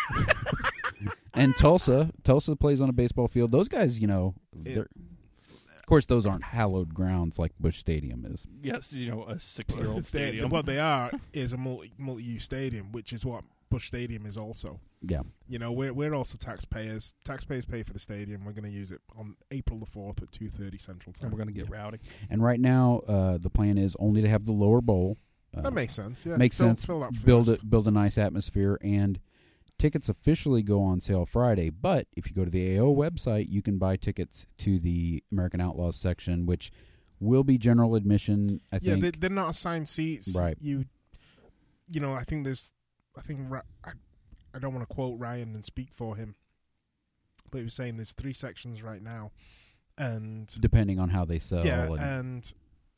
And Tulsa, Tulsa plays on a baseball field. Those guys, you know, It- they're of course those aren't hallowed grounds like Busch Stadium is. Yes, you know, a six-year-old They- stadium. what they are is a multi multi-use stadium, which is what Busch Stadium is also. Yeah. You know, we're we're also taxpayers. Taxpayers pay for the stadium. We're going to use it on April the fourth at two thirty Central Time. and we're going to get rowdy. And right now, uh, the plan is only to have the lower bowl. Uh, That makes sense. Yeah, makes Fill- sense. Fill that build first. it, build a nice atmosphere, and tickets officially go on sale Friday. But if you go to the A O website, you can buy tickets to the American Outlaws section, which will be general admission. I Yeah, think. they, they're not assigned seats. Right. You, you know, I think there's, I think Ra- I, I don't want to quote Ryan and speak for him, but he was saying there's three sections right now, and depending on how they sell. yeah, and, and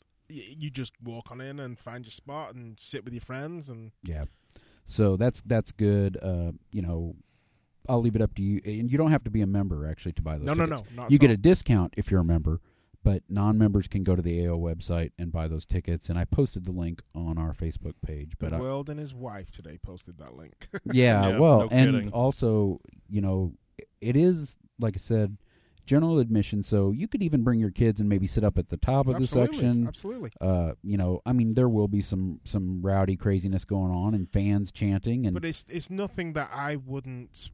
y- you just walk on in and find your spot and sit with your friends and yeah. So that's that's good. Uh, you know, I'll leave it up to you, and you don't have to be a member actually to buy those. no, no, tickets. no, not You at get all. a discount if you're a member, but non-members can go to the A O website and buy those tickets. And I posted the link on our Facebook page. But The I, World and his wife today posted that link. yeah, Yeah, well, no and kidding. also, you know, it is like I said, general admission. So you could even bring your kids and maybe sit up at the top of the Absolutely, section. absolutely. Uh, you know, I mean, there will be some some rowdy craziness going on and fans chanting and But it's it's nothing that I wouldn't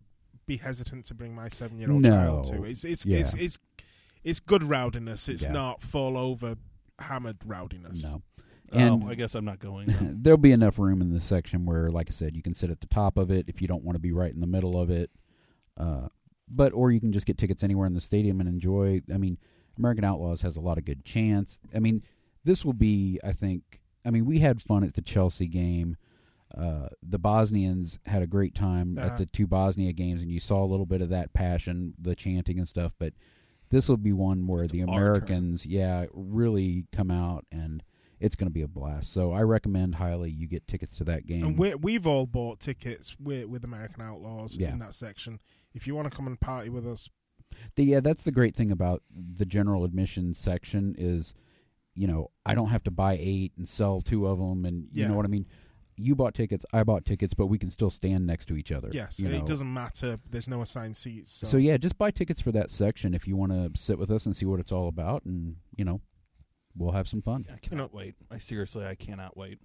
be hesitant to bring my seven year old No. child to. It's it's, Yeah. it's it's it's good rowdiness. It's Yeah. not fall over hammered rowdiness. no. And oh, I guess I'm not going. then. there'll be enough room in this section where, like I said, you can sit at the top of it if you don't want to be right in the middle of it. Uh, but or you can just get tickets anywhere in the stadium and enjoy. I mean, American Outlaws has a lot of good chants. I mean, this will be, I think. I mean, we had fun at the Chelsea game. Uh, the Bosnians had a great time Uh-huh. at the two Bosnia games, and you saw a little bit of that passion, the chanting and stuff. But this will be one where It's the our turn. Americans, yeah, really come out, and it's going to be a blast. So I recommend highly you get tickets to that game. And we we've all bought tickets with, with American Outlaws Yeah. in that section. If you want to come and party with us, The, yeah, that's the great thing about the general admission section is, you know, I don't have to buy eight and sell two of them, and you Yeah. know what I mean. You bought tickets, I bought tickets, but we can still stand next to each other. yes, you it know? doesn't matter. There's no assigned seats. So, So yeah, just buy tickets for that section if you want to sit with us and see what it's all about, and you know, we'll have some fun. I cannot wait. I seriously, I cannot wait.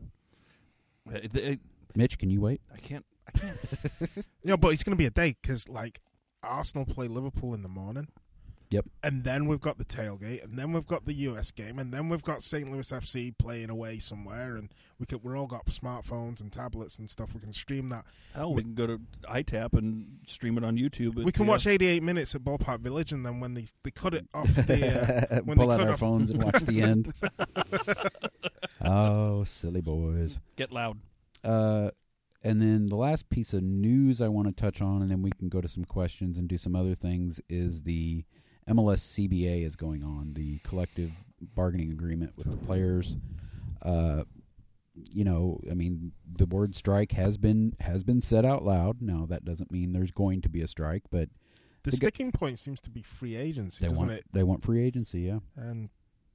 It- it- Mitch, can you wait? I can't. I can't. you know, but it's going to be a day because like Arsenal play Liverpool in the morning. Yep. And then we've got the tailgate, and then we've got the U S game, and then we've got Saint Louis F C playing away somewhere, and we could, we're all got smartphones and tablets and stuff. We can stream that. Hell, we can go to iTap and stream it on YouTube. We can yeah. watch eighty-eight minutes at Ballpark Village, and then when they, they cut it off the uh, when pull they out cut our off phones and watch the end. Oh, silly boys. Get loud. Uh, and then the last piece of news I want to touch on, and then we can go to some questions and do some other things, is the M L S C B A is going on, the collective bargaining agreement with the players. Uh, you know, I mean, the word strike has been has been said out loud. Now, that doesn't mean there's going to be a strike, but the they sticking point seems to be free agency, they doesn't want it? they want free agency, yeah. And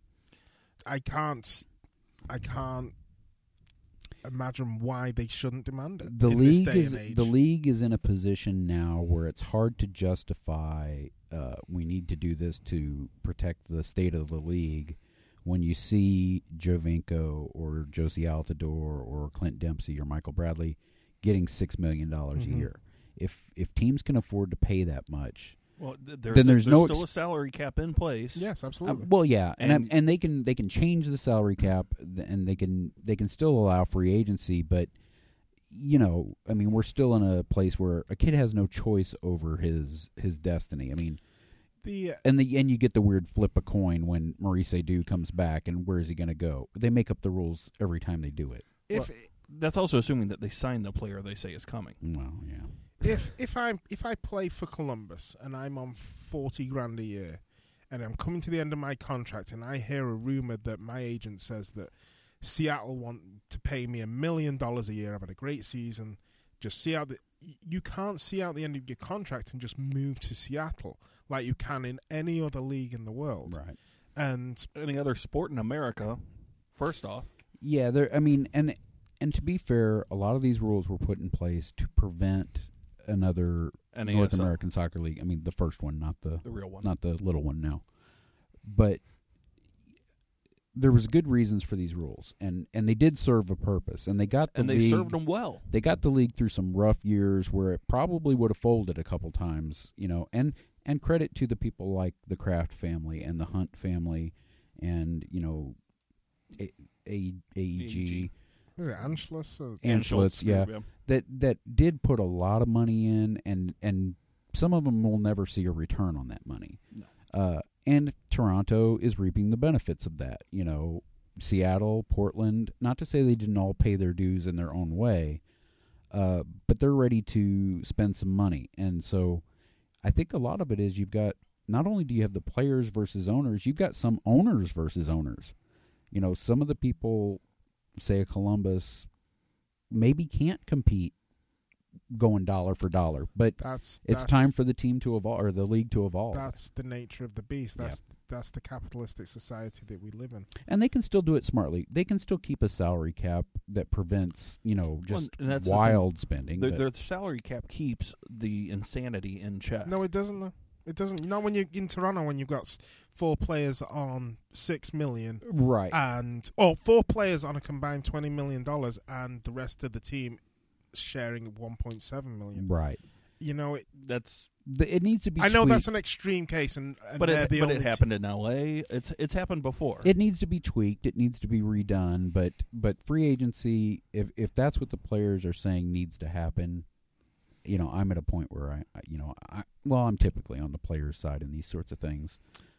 I can't, I can't imagine why they shouldn't demand it. The in league this day is and age. the league is in a position now where it's hard to justify. Uh, we need to do this to protect the state of the league. When you see Jovinko or Josie Altidore or Clint Dempsey or Michael Bradley getting six million dollars Mhm. a year, if if teams can afford to pay that much, Well, th- there's, Then a- there's no still ex- a salary cap in place. Yes, Uh, absolutely. well, yeah, and And- and, and they can they can change the salary cap, th- and they can they can still allow free agency, but you know, I mean, we're still in a place where a kid has no choice over his his destiny. I mean, the uh, and the and you get the weird flip a coin when Maurice Edu comes back, and where is he going to go? They make up the rules every time they do it. if That's also assuming that they sign the player they say is coming. Well, yeah, if if I if I play for Columbus and I'm on forty grand a year, and I'm coming to the end of my contract, and I hear a rumor that my agent says that Seattle want to pay me a million dollars a year, I've had a great season, just see out the. You can't see out the end of your contract and just move to Seattle like you can in any other league in the world. right. And Any other sport in America, first off, Yeah, there. I mean, and and to be fair, a lot of these rules were put in place to prevent another N North A S L, American Soccer League. I mean, the first one, not the the real one. not the little one now. But there was good reasons for these rules, and, and they did serve a purpose, and they got the and they league, served them well. They got the league through some rough years where it probably would have folded a couple times, you know. And and credit to the people like the Kraft family and the Hunt family, and you know, a a A E G. is it Anschluss? Or And Schultz, yeah. group, that that did put a lot of money in, and and some of them will never see a return on that money. No. Uh, and Toronto is reaping the benefits of that. You know, Seattle, Portland. Not to say they didn't all pay their dues in their own way, uh, but they're ready to spend some money. And so, I think a lot of it is you've got not only do you have the players versus owners, you've got some owners versus owners. You know, some of the people, say a Columbus, maybe can't compete going dollar for dollar, but That's it's that's, time for the team to evolve, or the league to evolve. That's the nature of the beast. That's that's the capitalistic society that we live in. And they can still do it smartly. They can still keep a salary cap that prevents, you know, just and that's the wild spending. Their, but- their salary cap keeps the insanity in check. No, it doesn't. Though. It doesn't. Not when you're in Toronto when you've got s- four players on six million, right. and oh, four players on a combined twenty million dollars, and the rest of the team sharing one point seven million. right. You know, it, That's The, it needs to be I know that's tweaked. an extreme case, and, and but they're it the but only it te- happened in L A. It's it's happened before. It needs to be tweaked. It needs to be redone. But but free agency, if if that's what the players are saying needs to happen, you know, I'm at a point where I, I you know, I, well, I'm typically on the players' side in these sorts of things.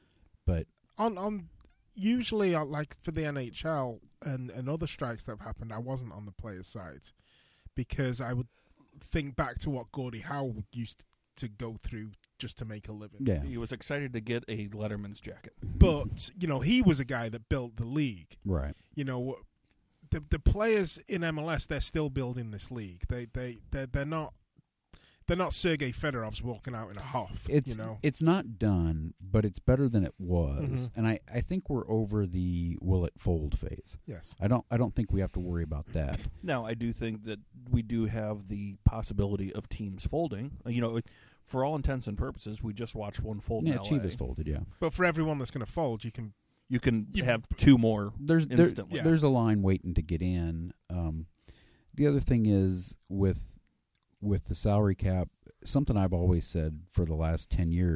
But on on usually uh, like for the N H L and, and other strikes that have happened, I wasn't on the players' side because I would think back to what Gordie Howe used to go through just to make a living. yeah, He was excited to get a Letterman's jacket. But you know, he was a guy that built the league. right. You know, the the players in M L S, they're still building this league. They they they they're not. They're not Sergei Fedorovs walking out in a huff. It's you know, it's not done, but it's better than it was. Mhm. And I, I think we're over the will it fold phase. yes. I don't I don't think we have to worry about that. Now, I do think that we do have the possibility of teams folding. Uh, You know, for all intents and purposes, we just watched one fold yeah, in L A. Chivas folded. Yeah, But for everyone that's going to fold, you can. You can You- have two more. there's there, Instantly. there's a line waiting to get in. Um, the other thing is with with the salary cap, something I've always said for the last ten years.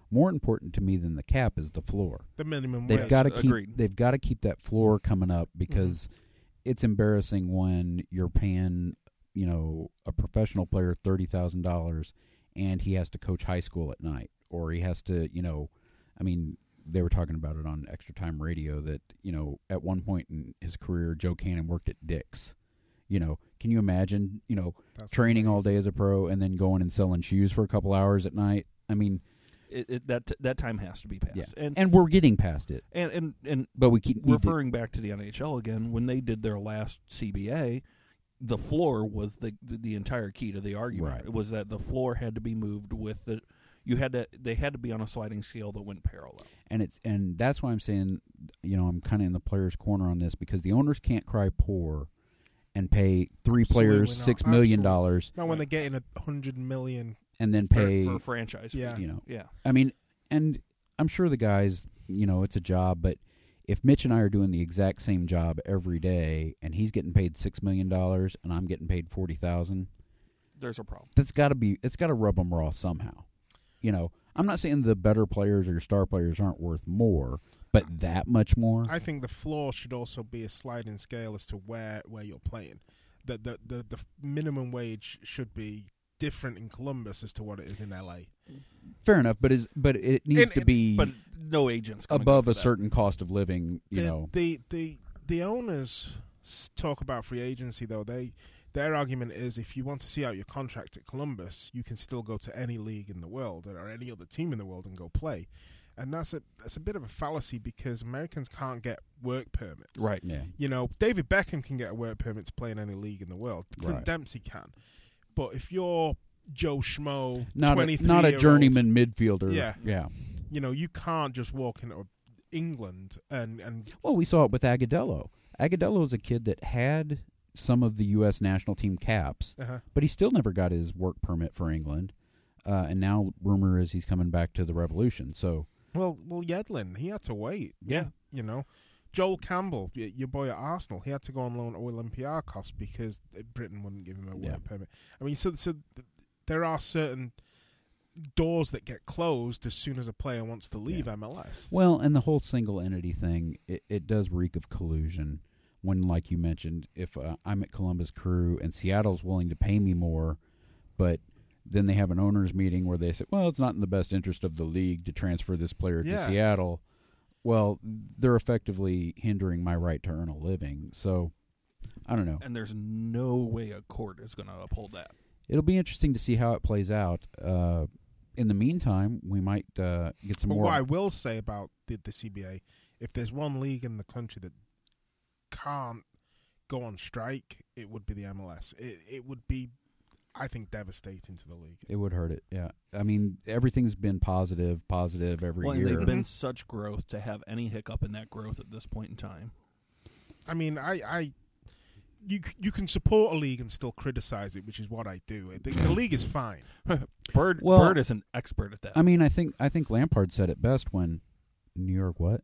more important to me than the cap is the floor. The minimum They've wage. got to keep. Agreed. They've got to keep that floor coming up because Mm-hmm. it's embarrassing when you're paying, you know, a professional player thirty thousand dollars and he has to coach high school at night, or he has to, you know, I mean, they were talking about it on Extra Time Radio that, you know, at one point in his career, Joe Cannon worked at Dick's. You know, can you imagine, you know, That's training all amazing. day as a pro and then going and selling shoes for a couple hours at night? I mean, It, it, that that time has to be passed. yeah, And, and we're getting past it, and and and but we keep need to- referring back to the N H L again, when they did their last C B A, the floor was the the, the entire key to the argument. Right. It was that the floor had to be moved with the you had to they had to be on a sliding scale that went parallel. And it's and that's why I'm saying, you know, I'm kind of in the players' corner on this because the owners can't cry poor and pay three Absolutely players not. six million Absolutely. dollars Not when they're getting a hundred million. and then For, pay. for a franchise. fee. Yeah. You know, Yeah. I mean, and I'm sure the guys, you know, it's a job, but if Mitch and I are doing the exact same job every day and he's getting paid six million dollars and I'm getting paid forty thousand, There's a problem. that's got to be it's got to rub them raw somehow. You know, I'm not saying the better players or your star players aren't worth more, but that much more. I think the floor should also be a sliding scale as to where, where you're playing. The, the the the minimum wage should be different in Columbus as to what it is in L A. Fair enough, but is but it needs And- to be But no agents gonna go above for a that. certain cost of living. You the, know, the the the owners s- talk about free agency though. They their argument is if you want to see out your contract at Columbus, you can still go to any league in the world or any other team in the world and go play. And that's a that's a bit of a fallacy because Americans can't get work permits. Right. yeah, You know, David Beckham can get a work permit to play in any league in the world. Clint Right. Dempsey can. But if you're Joe Schmo, not a, twenty-three not a year old, journeyman midfielder. Yeah. yeah. you know, you can't just walk into England and and Well, we saw it with Agadello. Agadello is a kid that had some of the U S national team caps, uh-huh. but he still never got his work permit for England. Uh, and now rumor is he's coming back to the Revolution. So well, well, Yedlin, he had to wait. yeah, You know, Joel Campbell, y- your boy at Arsenal, he had to go on loan to Olympiacos because Britain wouldn't give him a work Yeah. permit. I mean, so so th- there are certain doors that get closed as soon as a player wants to leave Yeah. M L S. well, and the whole single entity thing, it, it does reek of collusion. When, like you mentioned, if uh, I'm at Columbus Crew and Seattle's willing to pay me more, but then they have an owners meeting where they say, well, it's not in the best interest of the league to transfer this player Yeah. to Seattle. Well, they're effectively hindering my right to earn a living. So, I don't know. And there's no way a court is going to uphold that. It'll be interesting to see how it plays out. Uh, in the meantime, we might uh, get some But more. what I will say about the, the C B A, if there's one league in the country that can't go on strike, it would be the M L S. It, it would be, I think, devastating to the league. It would hurt it, yeah. I mean, everything's been positive, positive every Well, and year. they've been such growth to have any hiccup in that growth at this point in time. I mean, I, I you c- you can support a league and still criticize it, which is what I do. The, the league is fine. Bird Well, Bird is an expert at that. I mean, I think I think Lampard said it best when New York what?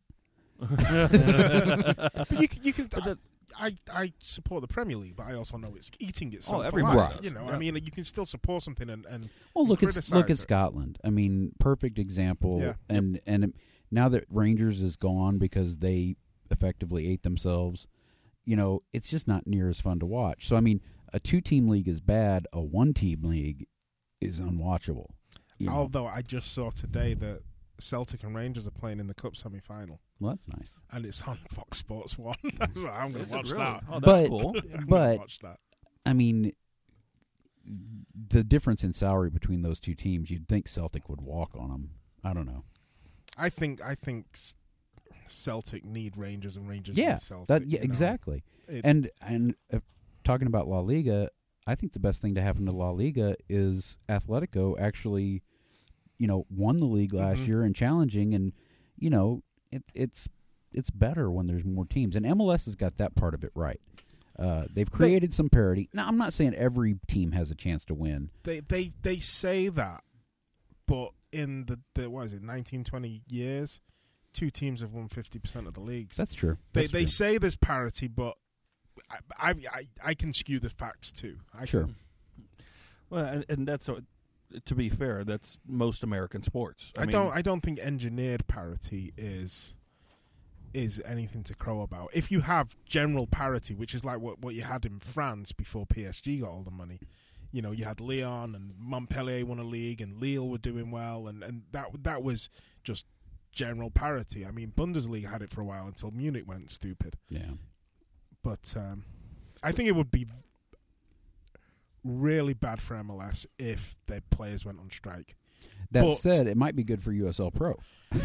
But you can, you can. But that- I, I support the Premier League, but I also know it's eating itself. Oh, everybody alive, does. You know, Yeah. I mean, you can still support something and, and Well, look at criticize look at it. Scotland. I mean, perfect example. Yeah. And and now that Rangers is gone because they effectively ate themselves, you know, it's just not near as fun to watch. So I mean, a two-team league is bad. A one-team league is unwatchable. You know? although I just saw today that Celtic and Rangers are playing in the Cup semi-final, Well, that's nice. and it's on Fox Sports One. So I'm going Is to it watch really? that. Oh, that's But- cool. I'm gonna but- watch that. I mean, the difference in salary between those two teams, you'd think Celtic would walk on them. I don't know. I think I think S- Celtic need Rangers and Rangers Yeah, need Celtic. that yeah, you know. exactly. It- And and uh, talking about La Liga, I think the best thing to happen to La Liga is Atletico actually, you know, won the league last Mhm. year and challenging, and you know, it, it's it's better when there's more teams, and M L S has got that part of it right. Uh, they've created some parity. Now, I'm not saying every team has a chance to win. They they they say that, but in the, the what is it, nineteen, twenty years, two teams have won fifty percent of the leagues. That's true. they That's they true. say there's parity, but I, I I I can skew the facts too. I Sure. can- Well, and, and that's a, to be fair, that's most American sports. I, I mean, don't. I don't think engineered parity is is anything to crow about. If you have general parity, which is like what what you had in France before P S G got all the money, you know, you had Lyon and Montpellier won a league, and Lille were doing well, and, and that that was just general parity. I mean, Bundesliga had it for a while until Munich went stupid. Yeah. But um, I think it would be really bad for M L S if their players went on strike. That But- said, it might be good for U S L Pro.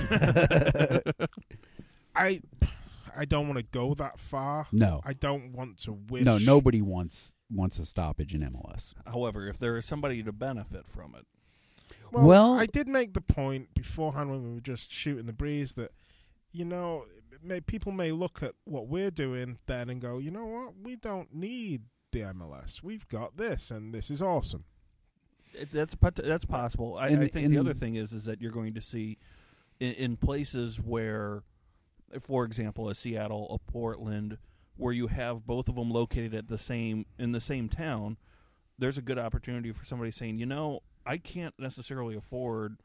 I I don't want to go that far. No. I don't want to wish. No, nobody wants wants a stoppage in M L S. However, if there is somebody to benefit from it, Well, Well- I did make the point beforehand when we were just shooting the breeze that, you know, may, people may look at what we're doing then and go, you know what, we don't need the M L S. We've got this, and this is awesome. it, that's pot- that's possible. I, And- I think and- the other thing is is that you're going to see in, in places where, for example, a Seattle, a Portland, where you have both of them located at the same in the same town, there's a good opportunity for somebody saying, you know, I can't necessarily afford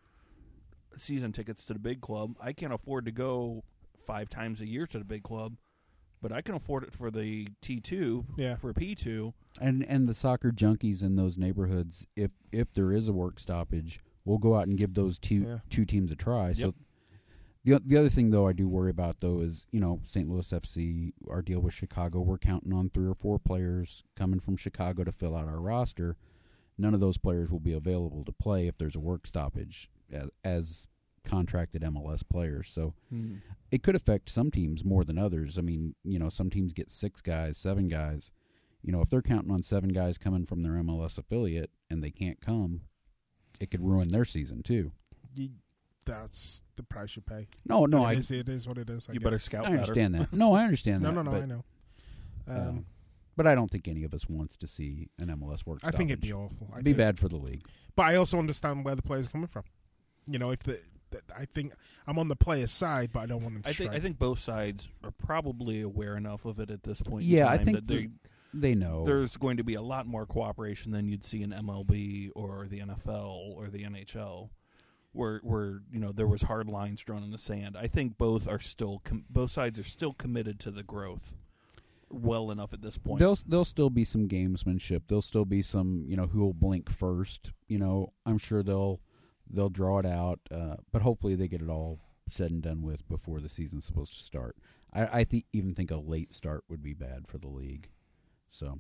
season tickets to the big club. I can't afford to go five times a year to the big club, but I can afford it for the T two, Yeah. for P two. And and the soccer junkies in those neighborhoods, if if there is a work stoppage, we'll go out and give those two Yeah. two teams a try. Yep. So the the other thing though I do worry about though is, you know, Saint Louis F C, our deal with Chicago, we're counting on three or four players coming from Chicago to fill out our roster. None of those players will be available to play if there's a work stoppage as, as contracted M L S players. So it could affect some teams more than others. I mean, you know, some teams get six guys, seven guys. You know, if they're counting on seven guys coming from their M L S affiliate and they can't come, it could ruin their season too. You, that's the price you pay. No, no, it I, is, it is what it is. I You better guess. scout I better. understand that. No, I understand No, that. no, no, but, I know. Um, um, but I don't think any of us wants to see an M L S work I think it'd be stoppage. awful. I It'd be think- bad for the league. But I also understand where the players are coming from. You know, if the, the I think I'm on the player's side, but I don't want them to I think I strike. think both sides are probably aware enough of it at this point. Yeah, I in time think that they, They know. there's going to be a lot more cooperation than you'd see in M L B or the N F L or the N H L, where where you know there was hard lines drawn in the sand. I think both are still com- both sides are still committed to the growth well enough at this point. There'll there'll still be some gamesmanship. There'll still be some, you know, who will blink first. You know, I'm sure they'll they'll draw it out, uh, but hopefully they get it all said and done with before the season's supposed to start. I, I think even think a late start would be bad for the league. So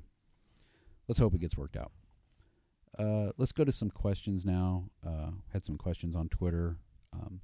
let's hope it gets worked out. Uh, let's go to some questions now. Uh, had some questions on Twitter. Um,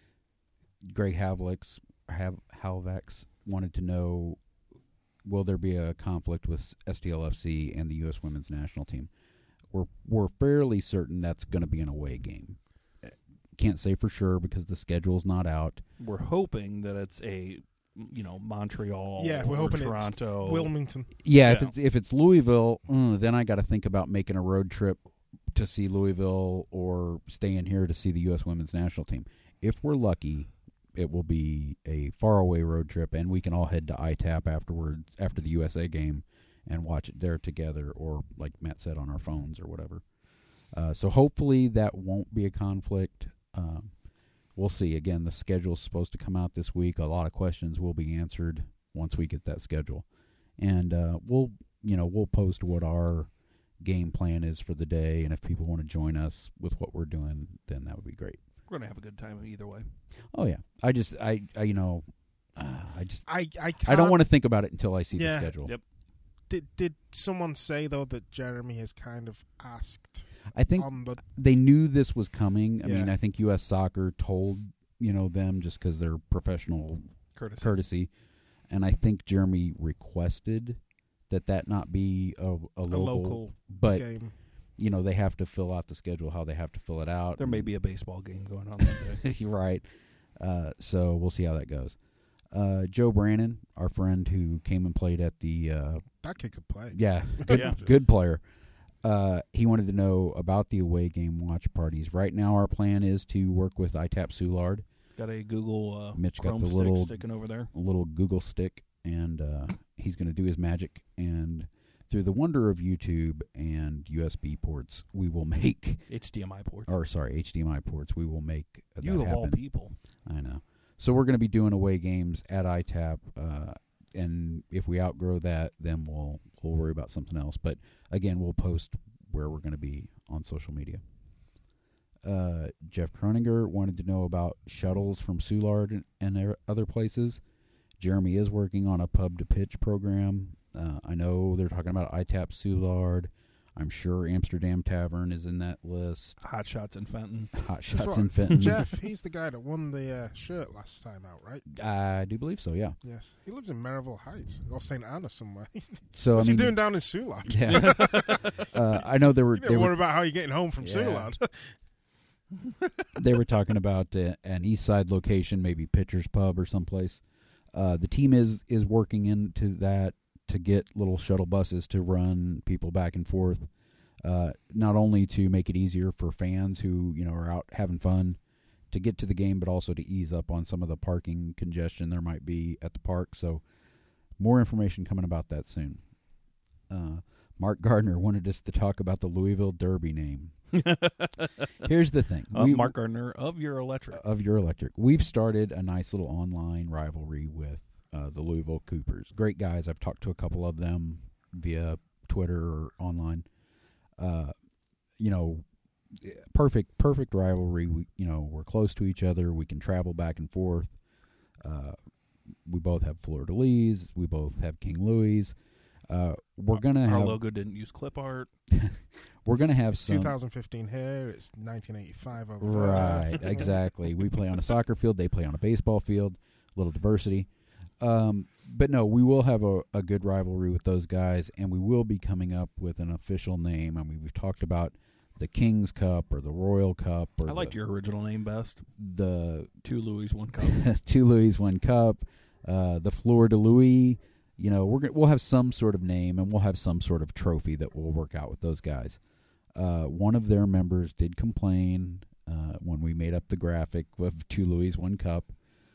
Greg Havlicks, Hav, Halvex wanted to know, will there be a conflict with S T L F C and the U S women's national team? We're we're fairly certain that's going to be an away game. Can't say for sure because the schedule's not out. We're hoping that it's a you know Montreal, Yeah, we're or hoping it's Toronto, Wilmington. Yeah, if Yeah. it's if it's Louisville, uh, then I got to think about making a road trip to see Louisville or staying here to see the U S women's national team. If we're lucky, it will be a faraway road trip, and we can all head to I T A P afterwards after the U S A game and watch it there together, or like Matt said, on our phones or whatever. Uh, so hopefully that won't be a conflict. Um, we'll see. Again, the schedule's supposed to come out this week. A lot of questions will be answered once we get that schedule, and uh, we'll you know we'll post what our game plan is for the day, and if people want to join us with what we're doing, then that would be great. We're gonna have a good time either way. Oh yeah, I just I, I you know uh, I just I I, can't, I don't want to think about it until I see Yeah. the schedule. Yep. Did did someone say though that Jeremy has kind of asked I think on the they knew this was coming. I mean, Yeah. I think U S Soccer told you know them just because they're professional Courtesy. courtesy, and I think Jeremy requested that that not be a, a, a local, local but game? you know they have to fill out the schedule how they have to fill it out. There may be a baseball game going on that day. You're right. Uh, so we'll see how that goes. Uh, Joe Brannon, our friend who came and played at the uh, That kid could play. yeah, good, Yeah. good player. Uh, he wanted to know about the away game watch parties. Right now, our plan is to work with I T A P Soulard, Got a Google uh, Mitch got Chrome the stick little- sticking over there. a little Google stick, and uh, he's going to do his magic and through the wonder of YouTube and U S B ports, we will make H D M I ports. or sorry, H D M I ports. We will make uh, you that of happen. all people. I know. So we're going to be doing away games at I TAP, uh, and if we outgrow that, then we'll we'll worry about something else. But again, we'll post where we're going to be on social media. Uh, Jeff Croninger wanted to know about shuttles from Soulard and, and er- other places. Jeremy is working on a pub to pitch program. Uh, I know they're talking about I TAP Soulard. I'm sure Amsterdam Tavern is in that list. Hot Shots in Fenton. Hot Shots what? in Fenton. Jeff, he's the guy that won the uh, shirt last time out, right? I do believe so, yeah. Yes. He lives in Maryville Heights or Saint Anna somewhere. So What's I mean, he doing down in Soulard? Yeah. uh, I know there were You they didn't worry were, about how you're getting home from Yeah. Soulard. they were talking about uh, an East Side location, maybe Pitcher's Pub or someplace. Uh, the team is is working into that to get little shuttle buses to run people back and forth. Uh, not only to make it easier for fans who you know are out having fun to get to the game, but also to ease up on some of the parking congestion there might be at the park. So, more information coming about that soon. Uh, Mark Gardner wanted us to talk about the Louisville Derby name. Here's the thing: Uh, we, Mark Gardner of Your Electric. of Your Electric. We've started a nice little online rivalry with uh, the Louisville Coopers. Great guys. I've talked to a couple of them via Twitter or online. Uh, you know, perfect, perfect rivalry. We, you know, we're close to each other. We can travel back and forth. Uh, we both have Fleur de Lis. We both have King Louis. Uh, we're gonna Our have logo didn't use clip art. we're gonna have some. twenty fifteen here. It's nineteen eighty-five over Right, there. exactly. We play on a soccer field. They play on a baseball field. A little diversity. Um, but no, we will have a, a good rivalry with those guys, and we will be coming up with an official name. I mean, we've talked about the King's Cup or the Royal Cup. Or I liked the, your original name best. the Two Louis, one cup. two Louis, one cup, uh, the Fleur de Louis. You know, we're we'll have some sort of name, and we'll have some sort of trophy that will work out with those guys. Uh, one of their members did complain uh, when we made up the graphic of two Louis, one cup.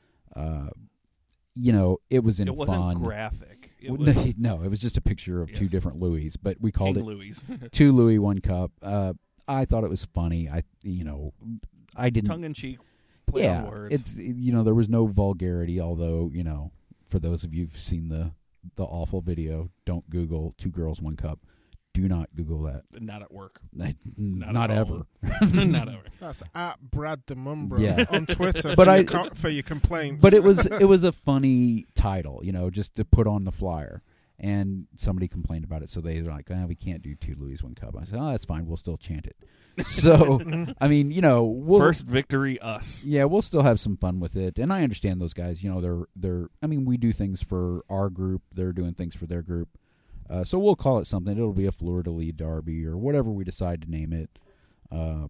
Uh, you know, it was in It wasn't fun. graphic. It Well, was no, it was just a picture of two Yes. different Louis, but we called King it Louis. two Louis, one cup. Uh, I thought it was funny. I, you know, I didn't. Tongue in cheek. Play yeah, on words. it's you know there was no vulgarity. Although you know, for those of you who've seen the the awful video, don't Google two girls, one cup. Do not Google that. not at work. I, Not not at ever. not ever. That's at Brad DeMumbro Yeah. on Twitter But for, I- your com- for your complaints. But it was it was a funny title, you know, just to put on the flyer. And somebody complained about it, so they were like, oh, we can't do two Louis, one cup. I said, oh, that's fine. We'll still chant it. So, I mean, you know, we'll, First victory, us. yeah, we'll still have some fun with it. And I understand those guys, you know, they're, they're, I mean, we do things for our group. They're doing things for their group. Uh, so we'll call it something. It'll be a Fleur de Lis Derby or whatever we decide to name it. Uh,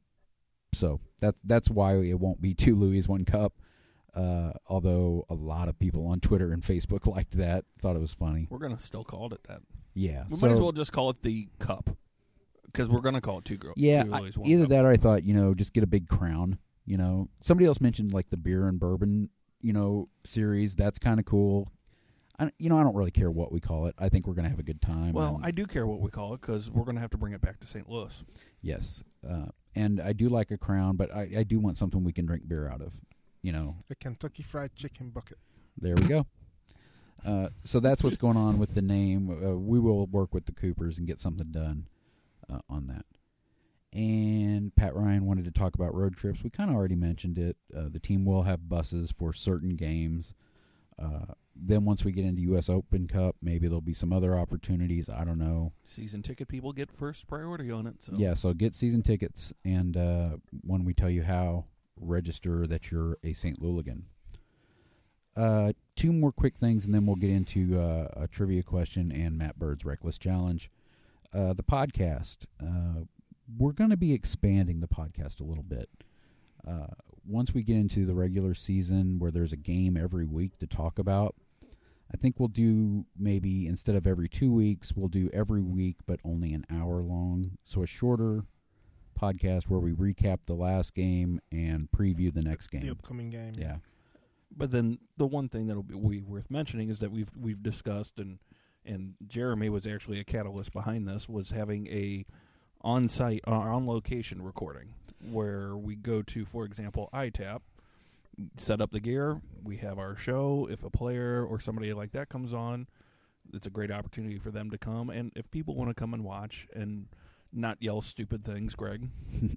so that's, that's why it won't be two Louis, one cup. Uh, although a lot of people on Twitter and Facebook liked that, thought it was funny. We're gonna still call it that. Yeah. We so, might as well just call it the cup because we're gonna call it two girls. yeah, two I- Louis, one either cup. that or I thought, you know, just get a big crown. You know, somebody else mentioned like the beer and bourbon, you know, series. That's kind of cool. I, you know, I don't really care what we call it. I think we're going to have a good time. Well, and- I do care what we call it because we're gonna have to bring it back to Saint Louis. yes. Uh, and I do like a crown, but I, I do want something we can drink beer out of. You know, the Kentucky Fried Chicken bucket. there we go. Uh, so that's what's going on with the name. Uh, we will work with the Coopers and get something done uh, on that. And Pat Ryan wanted to talk about road trips. We kind of already mentioned it. Uh, the team will have buses for certain games. Uh, then once we get into U S Open Cup, maybe there'll be some other opportunities. I don't know. Season ticket people get first priority on it. So Yeah, so get season tickets, and uh, when we tell you how, register that you're a Saint Louligan. Uh, two more quick things, and then we'll get into uh, a trivia question and Matt Bird's Reckless Challenge. Uh, the podcast. Uh, we're going to be expanding the podcast a little bit. Uh, once we get into the regular season where there's a game every week to talk about, I think we'll do maybe instead of every two weeks, we'll do every week, but only an hour long. So a shorter podcast where we recap the last game and preview the next The game. upcoming game. Yeah. But then the one thing that'll be worth mentioning is that we've we've discussed and and Jeremy was actually a catalyst behind this, was having a on-site, uh, on-location recording where we go to, for example, I TAP, set up the gear, we have our show. If a player or somebody like that comes on, it's a great opportunity for them to come. And if people want to come and watch and not yell stupid things, Greg.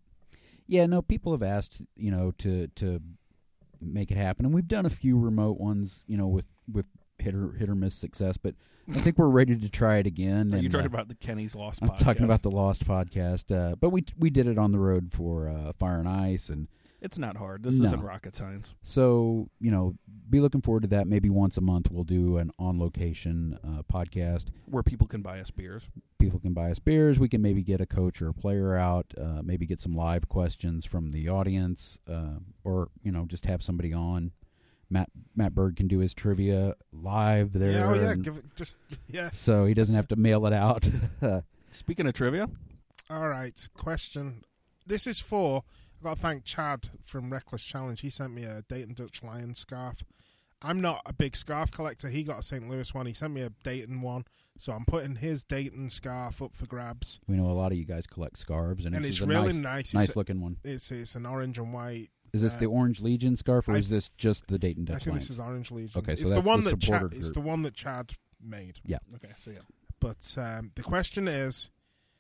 Yeah, no, people have asked, you know, to to make it happen. And we've done a few remote ones, you know, with, with hit or, hit or miss success. But I think we're ready to try it again. Are and, you talking uh, about the Kenny's Lost I'm podcast? talking about the Lost podcast. Uh, but we we did it on the road for uh, Fire and Ice. And It's not hard. This No. isn't rocket science. so, you know, be looking forward to that. Maybe once a month we'll do an on-location uh, podcast. Where people can buy us beers. People can buy us beers. We can maybe get a coach or a player out, uh, maybe get some live questions from the audience, uh, or, you know, just have somebody on. Matt Matt Bird can do his trivia live there. Yeah, oh yeah, and give it just yeah. so he doesn't have to mail it out. Speaking of trivia, All right, question. This is for. I've got to thank Chad from Reckless Challenge. He sent me a Dayton Dutch Lions scarf. I'm not a big scarf collector. He got a Saint Louis one. He sent me a Dayton one. So I'm putting his Dayton scarf up for grabs. We know a lot of you guys collect scarves, and, And this it's is a really nice, nice. nice It's, looking one. it's, it's an orange and white. Is this uh, the Orange Legion scarf, or I is this just the Dayton I Dutch think Lions? this is Orange Legion. Okay, so it's that's the one the that supporter Chad, It's group. the one that Chad made. okay, so yeah. But um, the question is,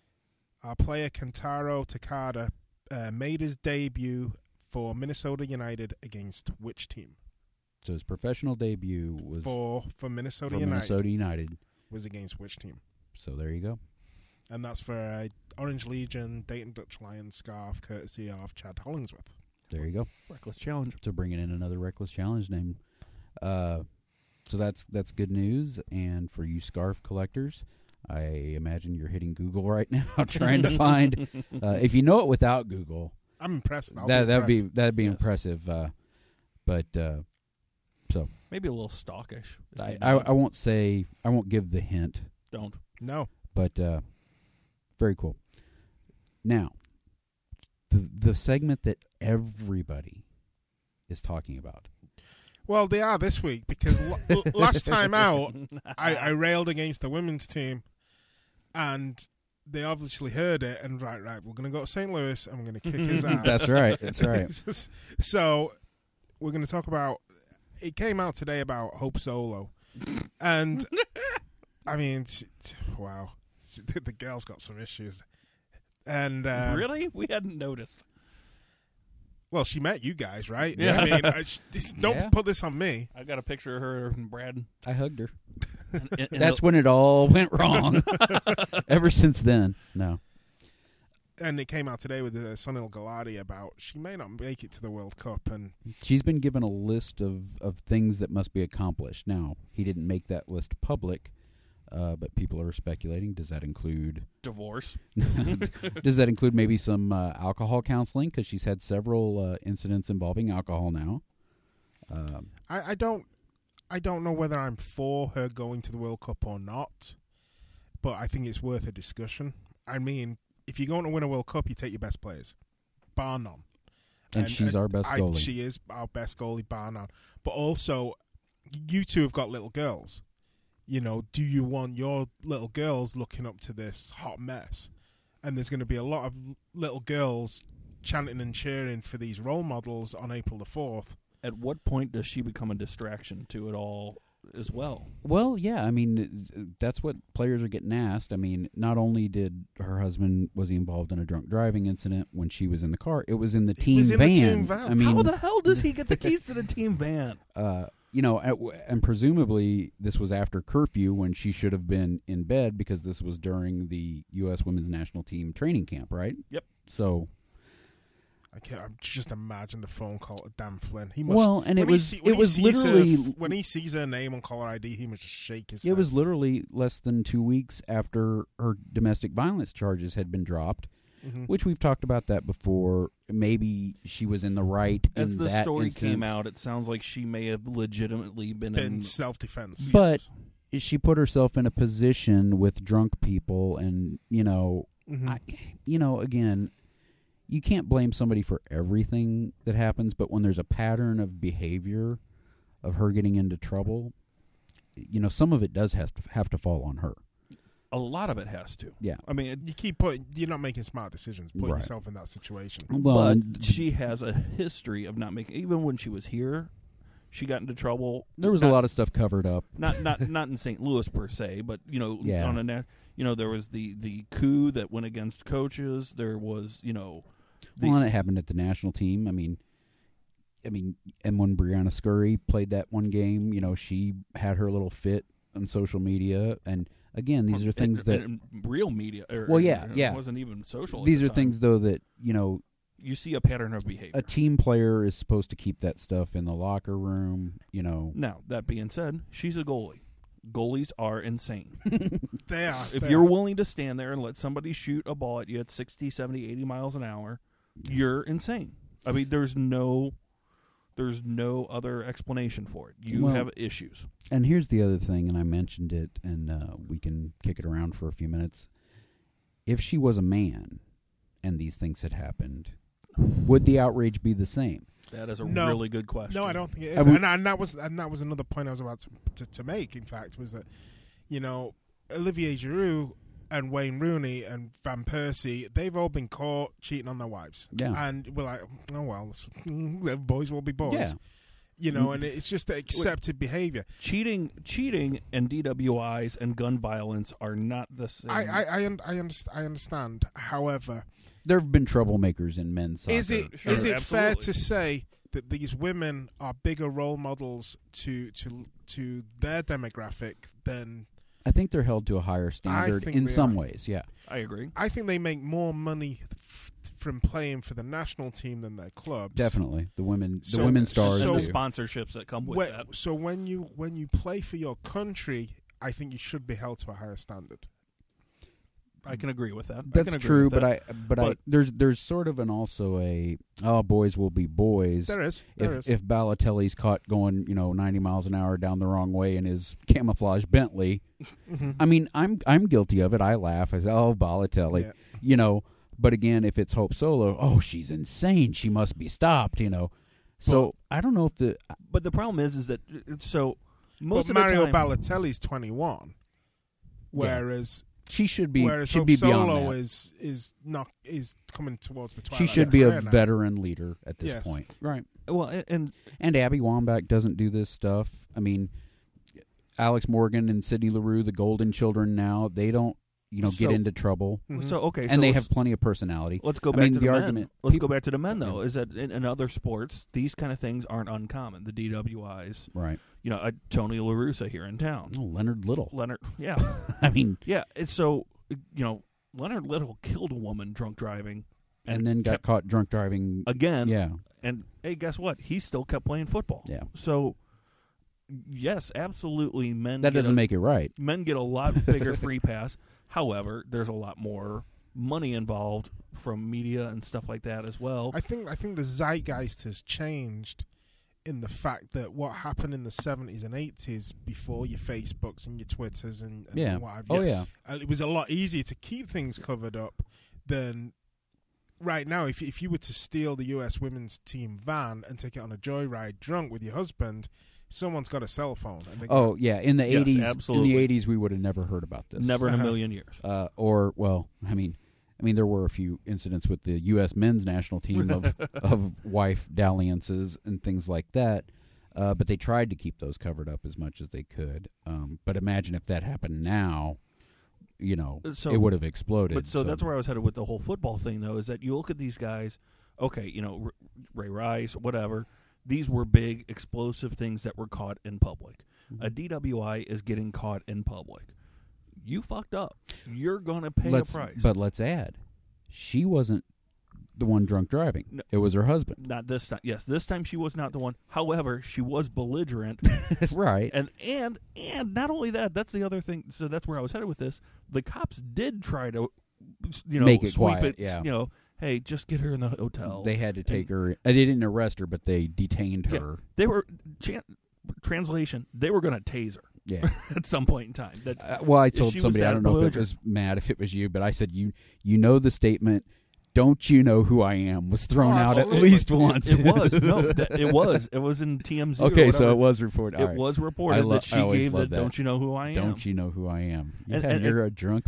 our player Kentaro Takada uh, made his debut for Minnesota United against which team? So his professional debut was For for Minnesota for United Minnesota United. was against which team? So there you go. And that's for uh, Orange Legion Dayton Dutch Lions scarf, courtesy of Chad Hollingsworth. There you go. Reckless Challenge. So bringing in another Reckless Challenge name. Uh, so that's that's good news. And for you scarf collectors, I imagine you're hitting Google right now trying to find. Uh, if you know it without Google, I'm impressed. I'll that be that'd be impressed. that'd be Yes. impressive. Uh, but uh, so Maybe a little stalkish. if I, you I know. I won't say I won't give the hint. Don't. No. But uh, very cool. Now, the the segment that everybody is talking about. Well, they are this week because l- l- last time out, I, I railed against the women's team, and they obviously heard it and right, right, we're going to go to Saint Louis and we're going to kick his ass. That's right. That's right. So we're going to talk about. It came out today about Hope Solo, and I mean, t- t- wow, the girl's got some issues, and um, Really? We hadn't noticed. well, she met you guys, right? Yeah. I mean, I, sh- this, don't Yeah. put this on me. I got a picture of her and Brad. I hugged her. And, and- and That's the- when it all went wrong. Ever since then, no. And it came out today with uh, Sunil Gulati about she may not make it to the World Cup, and She's been given a list of, of things that must be accomplished. Now, he didn't make that list public, uh, but people are speculating. Does that include divorce. Does that include maybe some uh, alcohol counseling? Because she's had several uh, incidents involving alcohol now. Um, I, I don't, I don't know whether I'm for her going to the World Cup or not, but I think it's worth a discussion. I mean, if you're going to win a World Cup, you take your best players, bar none. and, she's our best I, goalie. She is our best goalie, bar none. But also, you two have got little girls. You know, do you want your little girls looking up to this hot mess? And there's going to be a lot of little girls chanting and cheering for these role models on April the fourth. At what point does she become a distraction to it all as well? Well, yeah, I mean, that's what players are getting asked. I mean, not only did her husband, was he involved in a drunk driving incident when she was in the car, it was in the He team was in van. the team van. I mean, How the hell does he get the keys to the team van? uh, you know, at, and presumably this was after curfew when she should have been in bed because this was during the U S women's national team training camp, right? Yep. So, I can't. I'm just imagine the phone call to Dan Flynn. He must. well, and it when he was see- when it he was sees her- literally when he sees her name on caller I D, he must just shake his. it head. was literally less than two weeks after her domestic violence charges had been dropped. Mhm. Which we've talked about that before. Maybe she was in the right As in the that story instance, came out, it sounds like she may have legitimately been, been in. self defense. but she put herself in a position with drunk people, and you know, Mhm. I, you know, again, you can't blame somebody for everything that happens, but when there's a pattern of behavior of her getting into trouble, you know, some of it does have to have to fall on her. A lot of it has to. Yeah. I mean, it, You keep putting. You're not making smart decisions. Putting Right. yourself in that situation. Well, but and she has a history of not making. Even when she was here, she got into trouble. there was not, a lot of stuff covered up. Not not not in Saint Louis per se, but you know, Yeah. on a na- you know, there was the the coup that went against coaches. There was you know, the, Well, and it happened at the national team. I mean, I mean, and when Brianna Scurry played that one game, you know, she had her little fit on social media, and again, these are things and, that and real media. Or, Well, yeah, it yeah. wasn't even social. at these the are time. things though that you know you see a pattern of behavior. a team player is supposed to keep that stuff in the locker room. You know, Now that being said, she's a goalie. Goalies are insane. They are. If they you're are. willing to stand there and let somebody shoot a ball at you at sixty, seventy, eighty miles an hour, you're insane. I mean, there's no there's no other explanation for it. You Well- have issues. and here's the other thing, and I mentioned it, and uh, we can kick it around for a few minutes. If she was a man, and these things had happened, would the outrage be the same? That is a No. really good question. No, I don't think it is. I mean- and, and that was and that was another point I was about to, to, to make. In fact, was that you know Olivier Giroud and Wayne Rooney and Van Persie, they've all been caught cheating on their wives. Yeah. And we're like, oh well, boys will be boys. Yeah. You know, and it's just accepted behavior. Cheating, cheating, and D W Is and gun violence are not the same. I I I, un- I, underst- I understand. However, There have been troublemakers in men's soccer. is it Sure, is it fair absolutely. to say that these women are bigger role models to to to their demographic than? I think they're held to a higher standard think in they some are. ways. Yeah, I agree. I think they make more money f- from playing for the national team than their clubs. definitely. The women, the So- women stars. and so- the do. sponsorships that come with When- that. so when you when you play for your country, I think you should be held to a higher standard. I can agree with that. I That's can agree true, with but that. I, but, I, But- there's there's sort of an also a oh boys will be boys. There is, there if is. if Balotelli's caught going you know ninety miles an hour down the wrong way in his camouflage Bentley, Mhm. I mean I'm I'm guilty of it. I laugh. I say oh Balotelli, Yeah. you know. But again, if it's Hope Solo, oh she's insane. She must be stopped. You know. So I don't know if the But the problem is, is that uh, so most But of Mario the time, Balotelli's twenty-one, whereas she should be whereas should Hope be beyond Solo that. is is not is coming towards the twilight. She of should her be a career now. veteran leader at this Yes. point, right? well, and, and And Abby Wambach doesn't do this stuff. I mean, Alex Morgan and Sidney LaRue, the Golden Children now, they don't, you know, get So- into trouble. Mhm. so okay, so And they let's- have plenty of personality. Let's go I back mean, to the the, men. argument- Let's people- go back to the men, though. Is that in, in other sports, these kind of things aren't uncommon. The D W Is, Right. you know, uh, Tony La Russa here in town, Oh, Leonard Little. Leonard, yeah, I mean, yeah. It's so you know, Leonard Little killed a woman drunk driving, and, then got kept- caught drunk driving. again. yeah. And hey, guess what? He still kept playing football. Yeah. So, yes, absolutely, men. That get doesn't a, make it right. men get a lot bigger free pass. However, there's a lot more money involved from media and stuff like that as well. I think I think the zeitgeist has changed in the fact that what happened in the seventies and eighties before your Facebooks and your Twitters and, and Yeah. what have you. Oh, yeah. Uh, it was a lot easier to keep things covered up than right now. If if you were to steal the U S women's team van and take it on a joyride drunk with your husband, someone's got a cell phone. And they Oh, yeah. In the Yes, eighties, absolutely. in the eighties, we would have never heard about this. Never in a Uh-huh. million years. Uh, or, well, I mean, I mean, there were a few incidents with the U S men's national team of of wife dalliances and things like that. Uh, but they tried to keep those covered up as much as they could. Um, but imagine if that happened now, you know, So- it would have exploded. But so, that's where I was headed with the whole football thing, though, is that you look at these guys, okay, you know, R- Ray Rice, whatever, these were big, explosive things that were caught in public. Mm-hmm. A D W I is getting caught in public. You fucked up. You're going to pay let's, a price. But let's add, she wasn't the one drunk driving. No. It was her husband. Not this time. Yes, this time she was not the one. However, she was belligerent. Right. And and and not only that, that's the other thing. So that's where I was headed with this. The cops did try to, you know, Make it sweep quiet, it. yeah. You know, hey, just get her in the hotel. They had to take her. They didn't arrest her, but they detained Yeah. her. They were chan- translation. They were going to tase her Yeah. at some point in time. That Uh, well, I If told she was somebody, I that don't know if it belligerent. was Matt, if it was you, but I said, you you know the statement, "Don't you know who I am?" was thrown Oh, out at absolutely. least It- once. It, was no, that, it was. It was in T M Z. or Okay, so whatever. it was reported. It All right. was I reported lo- that she I always gave the love that. "Don't you know who I am?" Don't you know who I am? Yeah, And- and- you're a drunk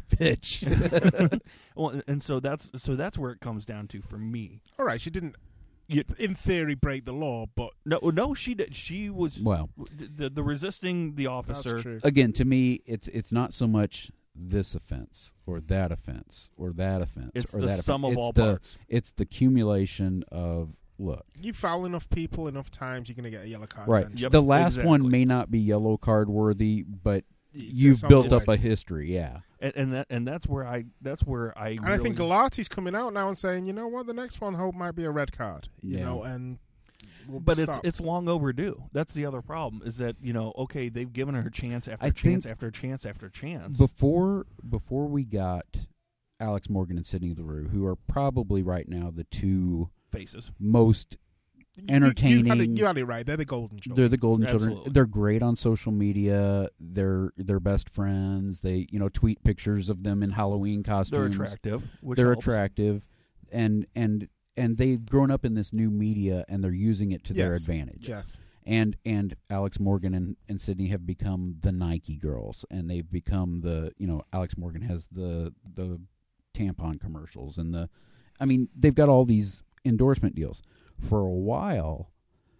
bitch. Well, and so that's so that's where it comes down to for me. All right, she didn't, You- in theory, break the law, but No, no, she did. She was Well, the the resisting the that's officer. true. again, to me, it's it's not so much this offense or that offense or that offense It's or the that sum offense. of It's all the, parts. It's the accumulation of look. You foul enough people enough times, you're going to get a yellow card. Right. eventually. Yep, the last exactly. one may not be yellow card worthy, but It's- you've it's on built the up way. a history. Yeah. And, and that and that's where I that's where I And really, I think Galati's coming out now and saying, you know what, the next one hope might be a red card. You Yeah. know, and we'll but it's stop. it's long overdue. That's the other problem is that you know okay they've given her chance after I chance think after chance after chance. Before before we got Alex Morgan and Sydney LaRue, who are probably right now the two faces. most You- You, had entertaining. it, you had it right. They're the golden children. They're the golden Absolutely. children. They're great on social media. They're they're best friends. They you know tweet pictures of them in Halloween They're costumes. attractive. Which They're helps. attractive, and and and they've grown up in this new media, and they're using it to their Yes. advantage. Yes. And and Alex Morgan and, and Sydney have become the Nike girls, and they've become the you know Alex Morgan has the the tampon commercials and the, I mean they've got all these endorsement deals. For a while,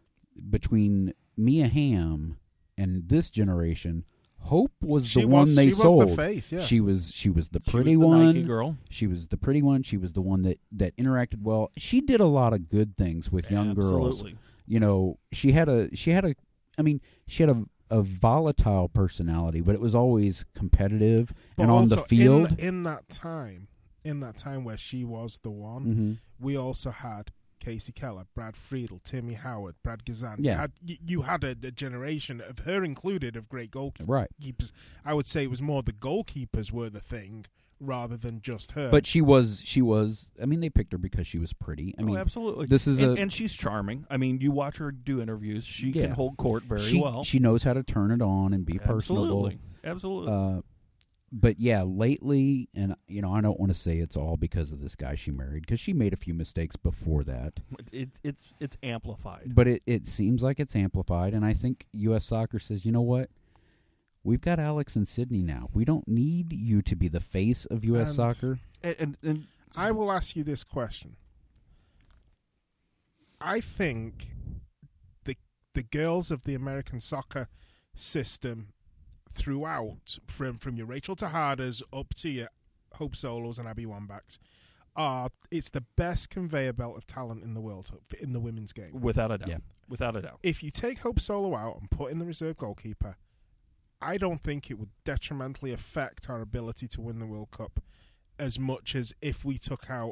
between Mia Hamm and this generation, Hope was She the one was, they she sold. was the face, yeah. She was she was the She pretty was the one. Nike girl. She was the pretty one. She was the one that, that interacted well. She did a lot of good things with young girls. Absolutely. You know, she had a she had a I mean, she had a a volatile personality, but it was always competitive But and on the also field. In, in that time, in that time where she was the one, hmm we also had Casey Keller, Brad Friedel, Timmy Howard, Brad Gazan. Yeah. You had, you, you had a, a generation of her included of great goalkeepers. Right. I would say it was more the goalkeepers were the thing rather than just her. But she was she was I mean, they picked her because she was pretty. I mean, oh, absolutely. this is and, a and she's charming. I mean, you watch her do interviews; she Yeah. can hold court very she, well. she knows how to turn it on and be personable. Absolutely, absolutely. Uh, but yeah, lately, and you know, I don't want to say it's all because of this guy she married, because she made a few mistakes before that. it, it's it's amplified. But it, it seems like it's amplified, and I think U S Soccer says, you know what? We've got Alex and Sydney now. We don't need you to be the face of U S And- Soccer. And, and, and I will ask you this question. I think the the girls of the American soccer system throughout, from from your Rachel Tejadas up to your Hope Solos and Abby Wambachs, are it's the best conveyor belt of talent in the world in the women's game. without a doubt, Yeah. without a doubt. If you take Hope Solo out and put in the reserve goalkeeper, I don't think it would detrimentally affect our ability to win the World Cup as much as if we took out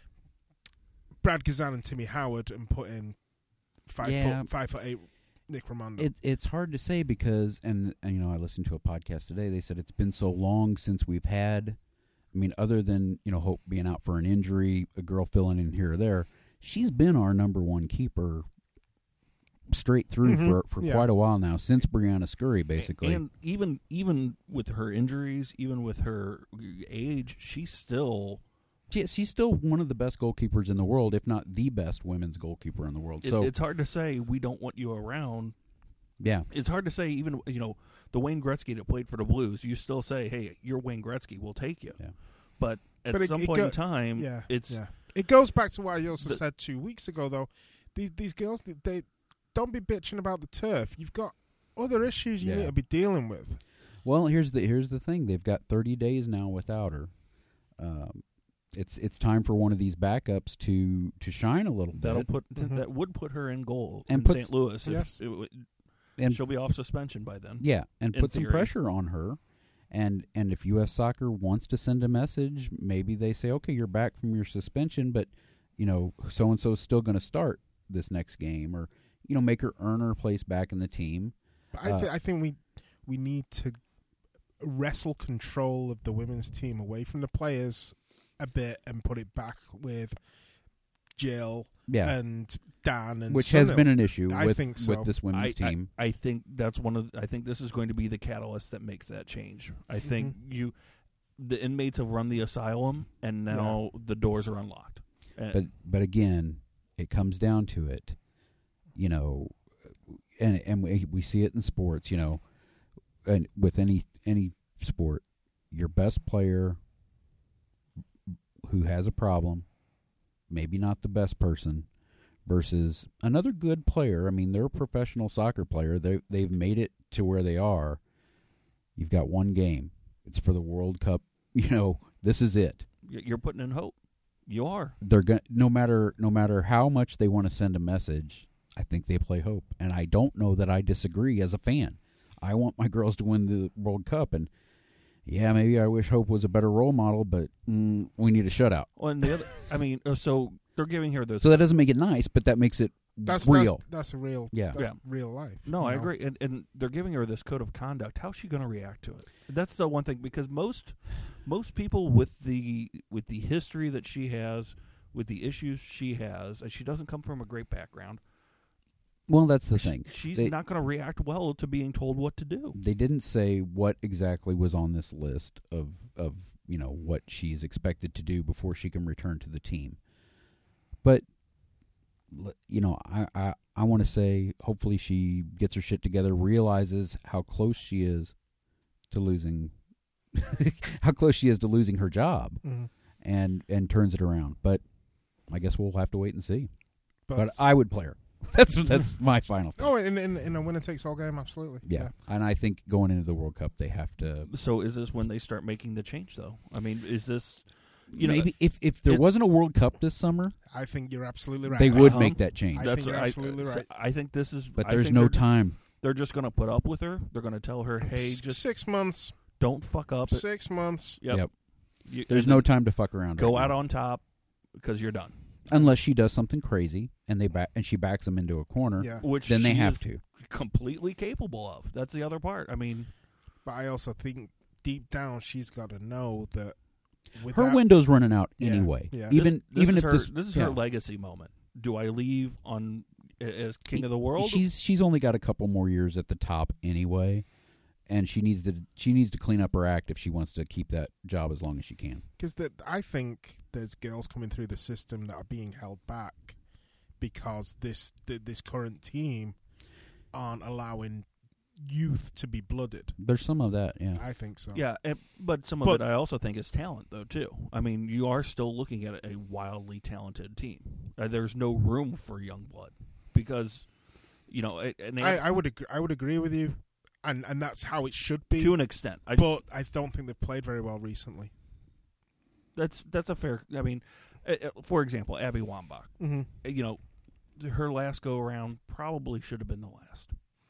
Brad Gazan and Timmy Howard and put in five Yeah. foot five foot eight Nick Raimondo. It, it's hard to say because, and, and you know, I listened to a podcast today. They said it's been so long since we've had. I mean, other than you know Hope being out for an injury, a girl filling in here or there, she's been our number one keeper straight through Mhm. for for Yeah. quite a while now, since Brianna Scurry, basically. And even even with her injuries, even with her age, she's still. She, she's still one of the best goalkeepers in the world, if not the best women's goalkeeper in the world. It, So it's hard to say we don't want you around. yeah, It's hard to say even you know the Wayne Gretzky that played for the Blues. You still say, "Hey, you're Wayne Gretzky. We'll take you." Yeah. But at But it- some it point go- in time, yeah, it's yeah. It goes back to what I also The- said two weeks ago, though. These these girls, they, they don't be bitching about the turf. You've got other issues you Yeah. need to be dealing with. well, here's the here's the thing. They've got thirty days now without her. Um, it's it's time for one of these backups to to shine a little that'll bit. put Mhm. that would put her in goal And in puts- Saint Louis. If Yes. it would- And she'll be off suspension by then. yeah, and in put some theory. pressure on her. And and if U S Soccer wants to send a message, maybe they say, okay, you're back from your suspension, but you know so and so is still going to start this next game, or you know make her earn her place back in the team. But I, Uh, th- I think we we need to wrestle control of the women's team away from the players a bit and put it back with Jill Yeah, and Dan and which has Sunil. been an issue I with think so. with this women's I, I, team. I think that's one of. I think this is going to be the catalyst that makes that change. I think Mm-hmm. you, the inmates have run the asylum, and now the doors are unlocked. Uh, But but again, it comes down to it, you know, and and we we see it in sports, you know, and with any any sport, your best player who has a problem, maybe not the best person, versus another good player. I mean, they're a professional soccer player. They they've made it to where they are. You've got one game. It's for the World Cup. You know, this is it. you're putting in hope. You are. They're going no matter no matter how much they want to send a message. I think they play hope, and I don't know that I disagree as a fan. I want my girls to win the World Cup, and yeah, maybe I wish Hope was a better role model, but mm, we need a shutout. Well, and the other, I mean, uh, so they're giving her those. So that doesn't make it nice, but that makes it That's real. That's, that's a real. Yeah. That's Yeah. real life. No, you I know? agree, and, and they're giving her this code of conduct. How's she going to react to it? That's the one thing, because most most people with the with the history that she has, with the issues she has, and she doesn't come from a great background. Well, that's the she- thing. She's They- not going to react well to being told what to do. They didn't say what exactly was on this list of of you know what she's expected to do before she can return to the team. But l- you know, I I, I want to say hopefully she gets her shit together, realizes how close she is to losing, how close she is to losing her job, Mhm. and and turns it around. But I guess we'll have to wait and see. But, But I would play her. That's that's my final thing. oh, in, in in a winner takes all game, absolutely. Yeah. And I think going into the World Cup, they have to. So is this when they start making the change, though? I mean, is this, you know, Maybe if if there it- wasn't a World Cup this summer, I think you're absolutely right. they would Uh-huh. make that change. I that's think you're what absolutely so right. I think this is. But I there's think no they're- time. They're just going to put up with her. They're going to tell her, "Hey, S- just six months. don't fuck up." Six months. Yep. Yep. You- There's and no then time to fuck around. Go right out now. on top because you're done. Unless she does something crazy and they back and she backs them into a corner. Yeah. Which Then they she have is to. completely capable of. That's the other part. I mean, But I also think deep down she's got to know that with Her that, window's running out Yeah, anyway. yeah. Even this, this even is if her, this, this is yeah. her legacy moment. Do I leave on as king of the world? She's she's only got a couple more years at the top anyway, and she needs to she needs to clean up her act if she wants to keep that job as long as she can. because I think there's girls coming through the system that are being held back because this th- this current team aren't allowing youth to be blooded. There's some of that, yeah. I think so. yeah, and, but some of But- it I also think is talent, though, too. I mean, you are still looking at a wildly talented team. Uh, there's no room for young blood because, you know, a- and they- I, I would agree, I would agree with you, and and that's how it should be. to an extent. I, but I don't think they've played very well recently. that's that's a fair. I mean, uh, uh, for example, Abby Wambach. Mm-hmm. Uh, You know, her last go around probably should have been the last.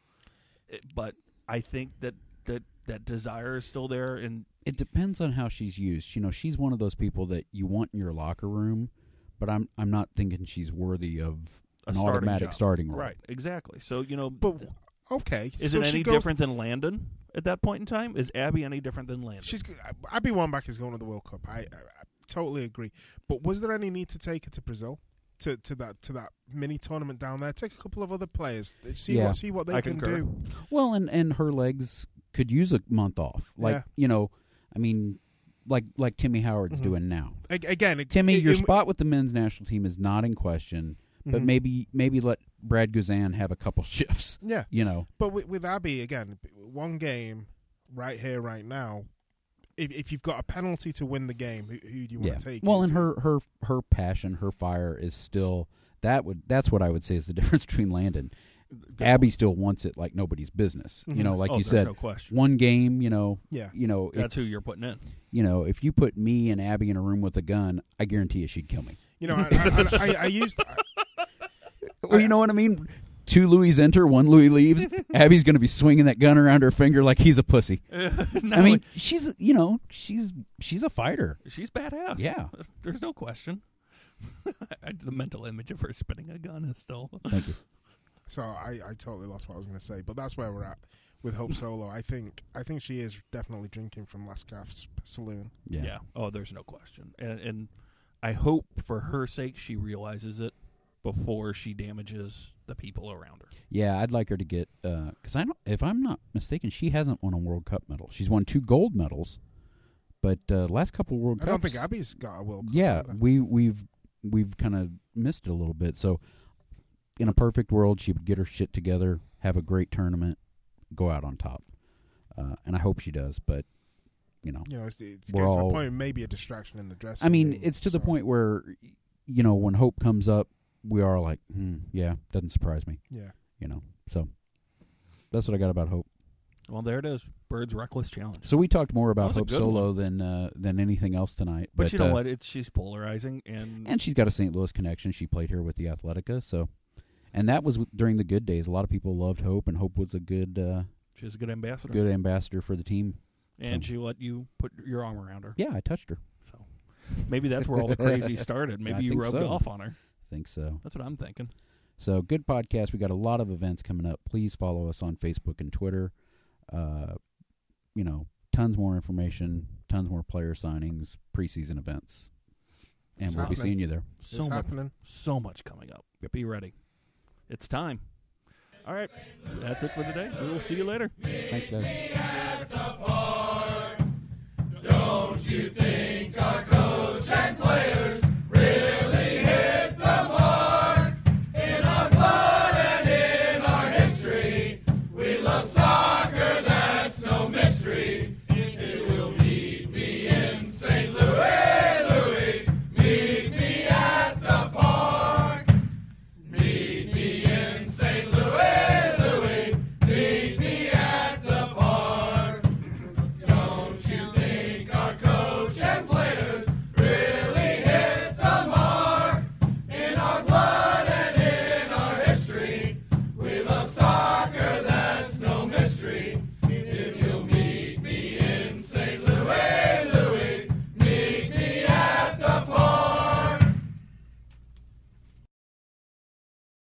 It- but I think that, that that desire is still there, and It depends on how she's used. You know, she's one of those people that you want in your locker room, but I'm I'm not thinking she's worthy of a an starting automatic job. starting role. Right, exactly. So you know, But okay, is so it she any goes- different than Landon at that point in time? Is Abby any different than Landon? She's Abby Wambach is going to the World Cup. I, I, I totally agree. But was there any need to take her to Brazil, to to that to that mini tournament down there? Take a couple of other players, see Yeah. what see what they I can concur. do. Well, and and her legs could use a month off. Like Yeah. you know, I mean, like like Timmy Howard's Mhm. doing now. A- Again, it, Timmy, it- your it- spot with the men's national team is not in question, but Mhm. maybe maybe let Brad Guzan have a couple shifts. yeah. You know, But with, with Abby again, one game right here, right now. If if you've got a penalty to win the game, who, who do you want yeah. to take? Well, Is and it- her her her passion, her fire is still that would that's what I would say is the difference between Landon. Good Abby point. still wants it like nobody's business. You Mhm. know, like oh, you there's said, no question. one game. You know, yeah. you know, if, That's who you're putting in. you know, if you put me and Abby in a room with a gun, I guarantee you she'd kill me. You know, I, I, I, I used. Well, you know what I mean? Two Louis enter, one Louis leaves. Abby's going to be swinging that gun around her finger like he's a pussy. No, I mean, she's you know, she's she's a fighter. she's badass. Yeah. There's no question. I, the mental image of her spinning a gun is still. Thank you. So I, I totally lost what I was going to say, but that's where we're at with Hope Solo. I think I think she is definitely drinking from Lascaf's saloon. Yeah. Yeah. Oh, there's no question. And, and I hope for her sake she realizes it before she damages the people around her. Yeah, I'd like her to get because I don't. If I'm not mistaken, she hasn't won a World Cup medal. She's won two gold medals, but uh, last couple of World I Cups. don't think Abby's got a World Cup. Yeah, either. we we've we've kind of missed it a little bit. So, in a perfect world, she would get her shit together, have a great tournament, go out on top. Uh, and I hope she does, but, you know. You know, it's, it's we're getting to all, the point maybe a distraction in the dressing I mean, room, it's to so. the point where, you know, when Hope comes up, we are like, hmm, yeah, doesn't surprise me. Yeah. You know, so that's what I got about Hope. Well, there it is. Bird's Reckless Challenge. So we talked more about That was a Hope good Solo one. than uh, than anything else tonight. But, But, you know uh, what? It's she's polarizing, and and she's got a Saint Louis connection. She played here with the Athletica, so and that was during the good days. A lot of people loved Hope, and Hope was a good uh, she's a good ambassador. good ambassador for the team. And So- she let you put your arm around her. Yeah, I touched her. So maybe that's where all the crazy started. Maybe I you think rubbed so. off on her. I think so. That's what I'm thinking. So good podcast. We got a lot of events coming up. Please follow us on Facebook and Twitter. Uh, you know, tons more information, tons more player signings, preseason events, and It's we'll be happening. seeing you there. So It's much, happening. so much coming up. Be ready. It's time. All right, that's it for today. We will see you later. Thanks, guys. Don't you think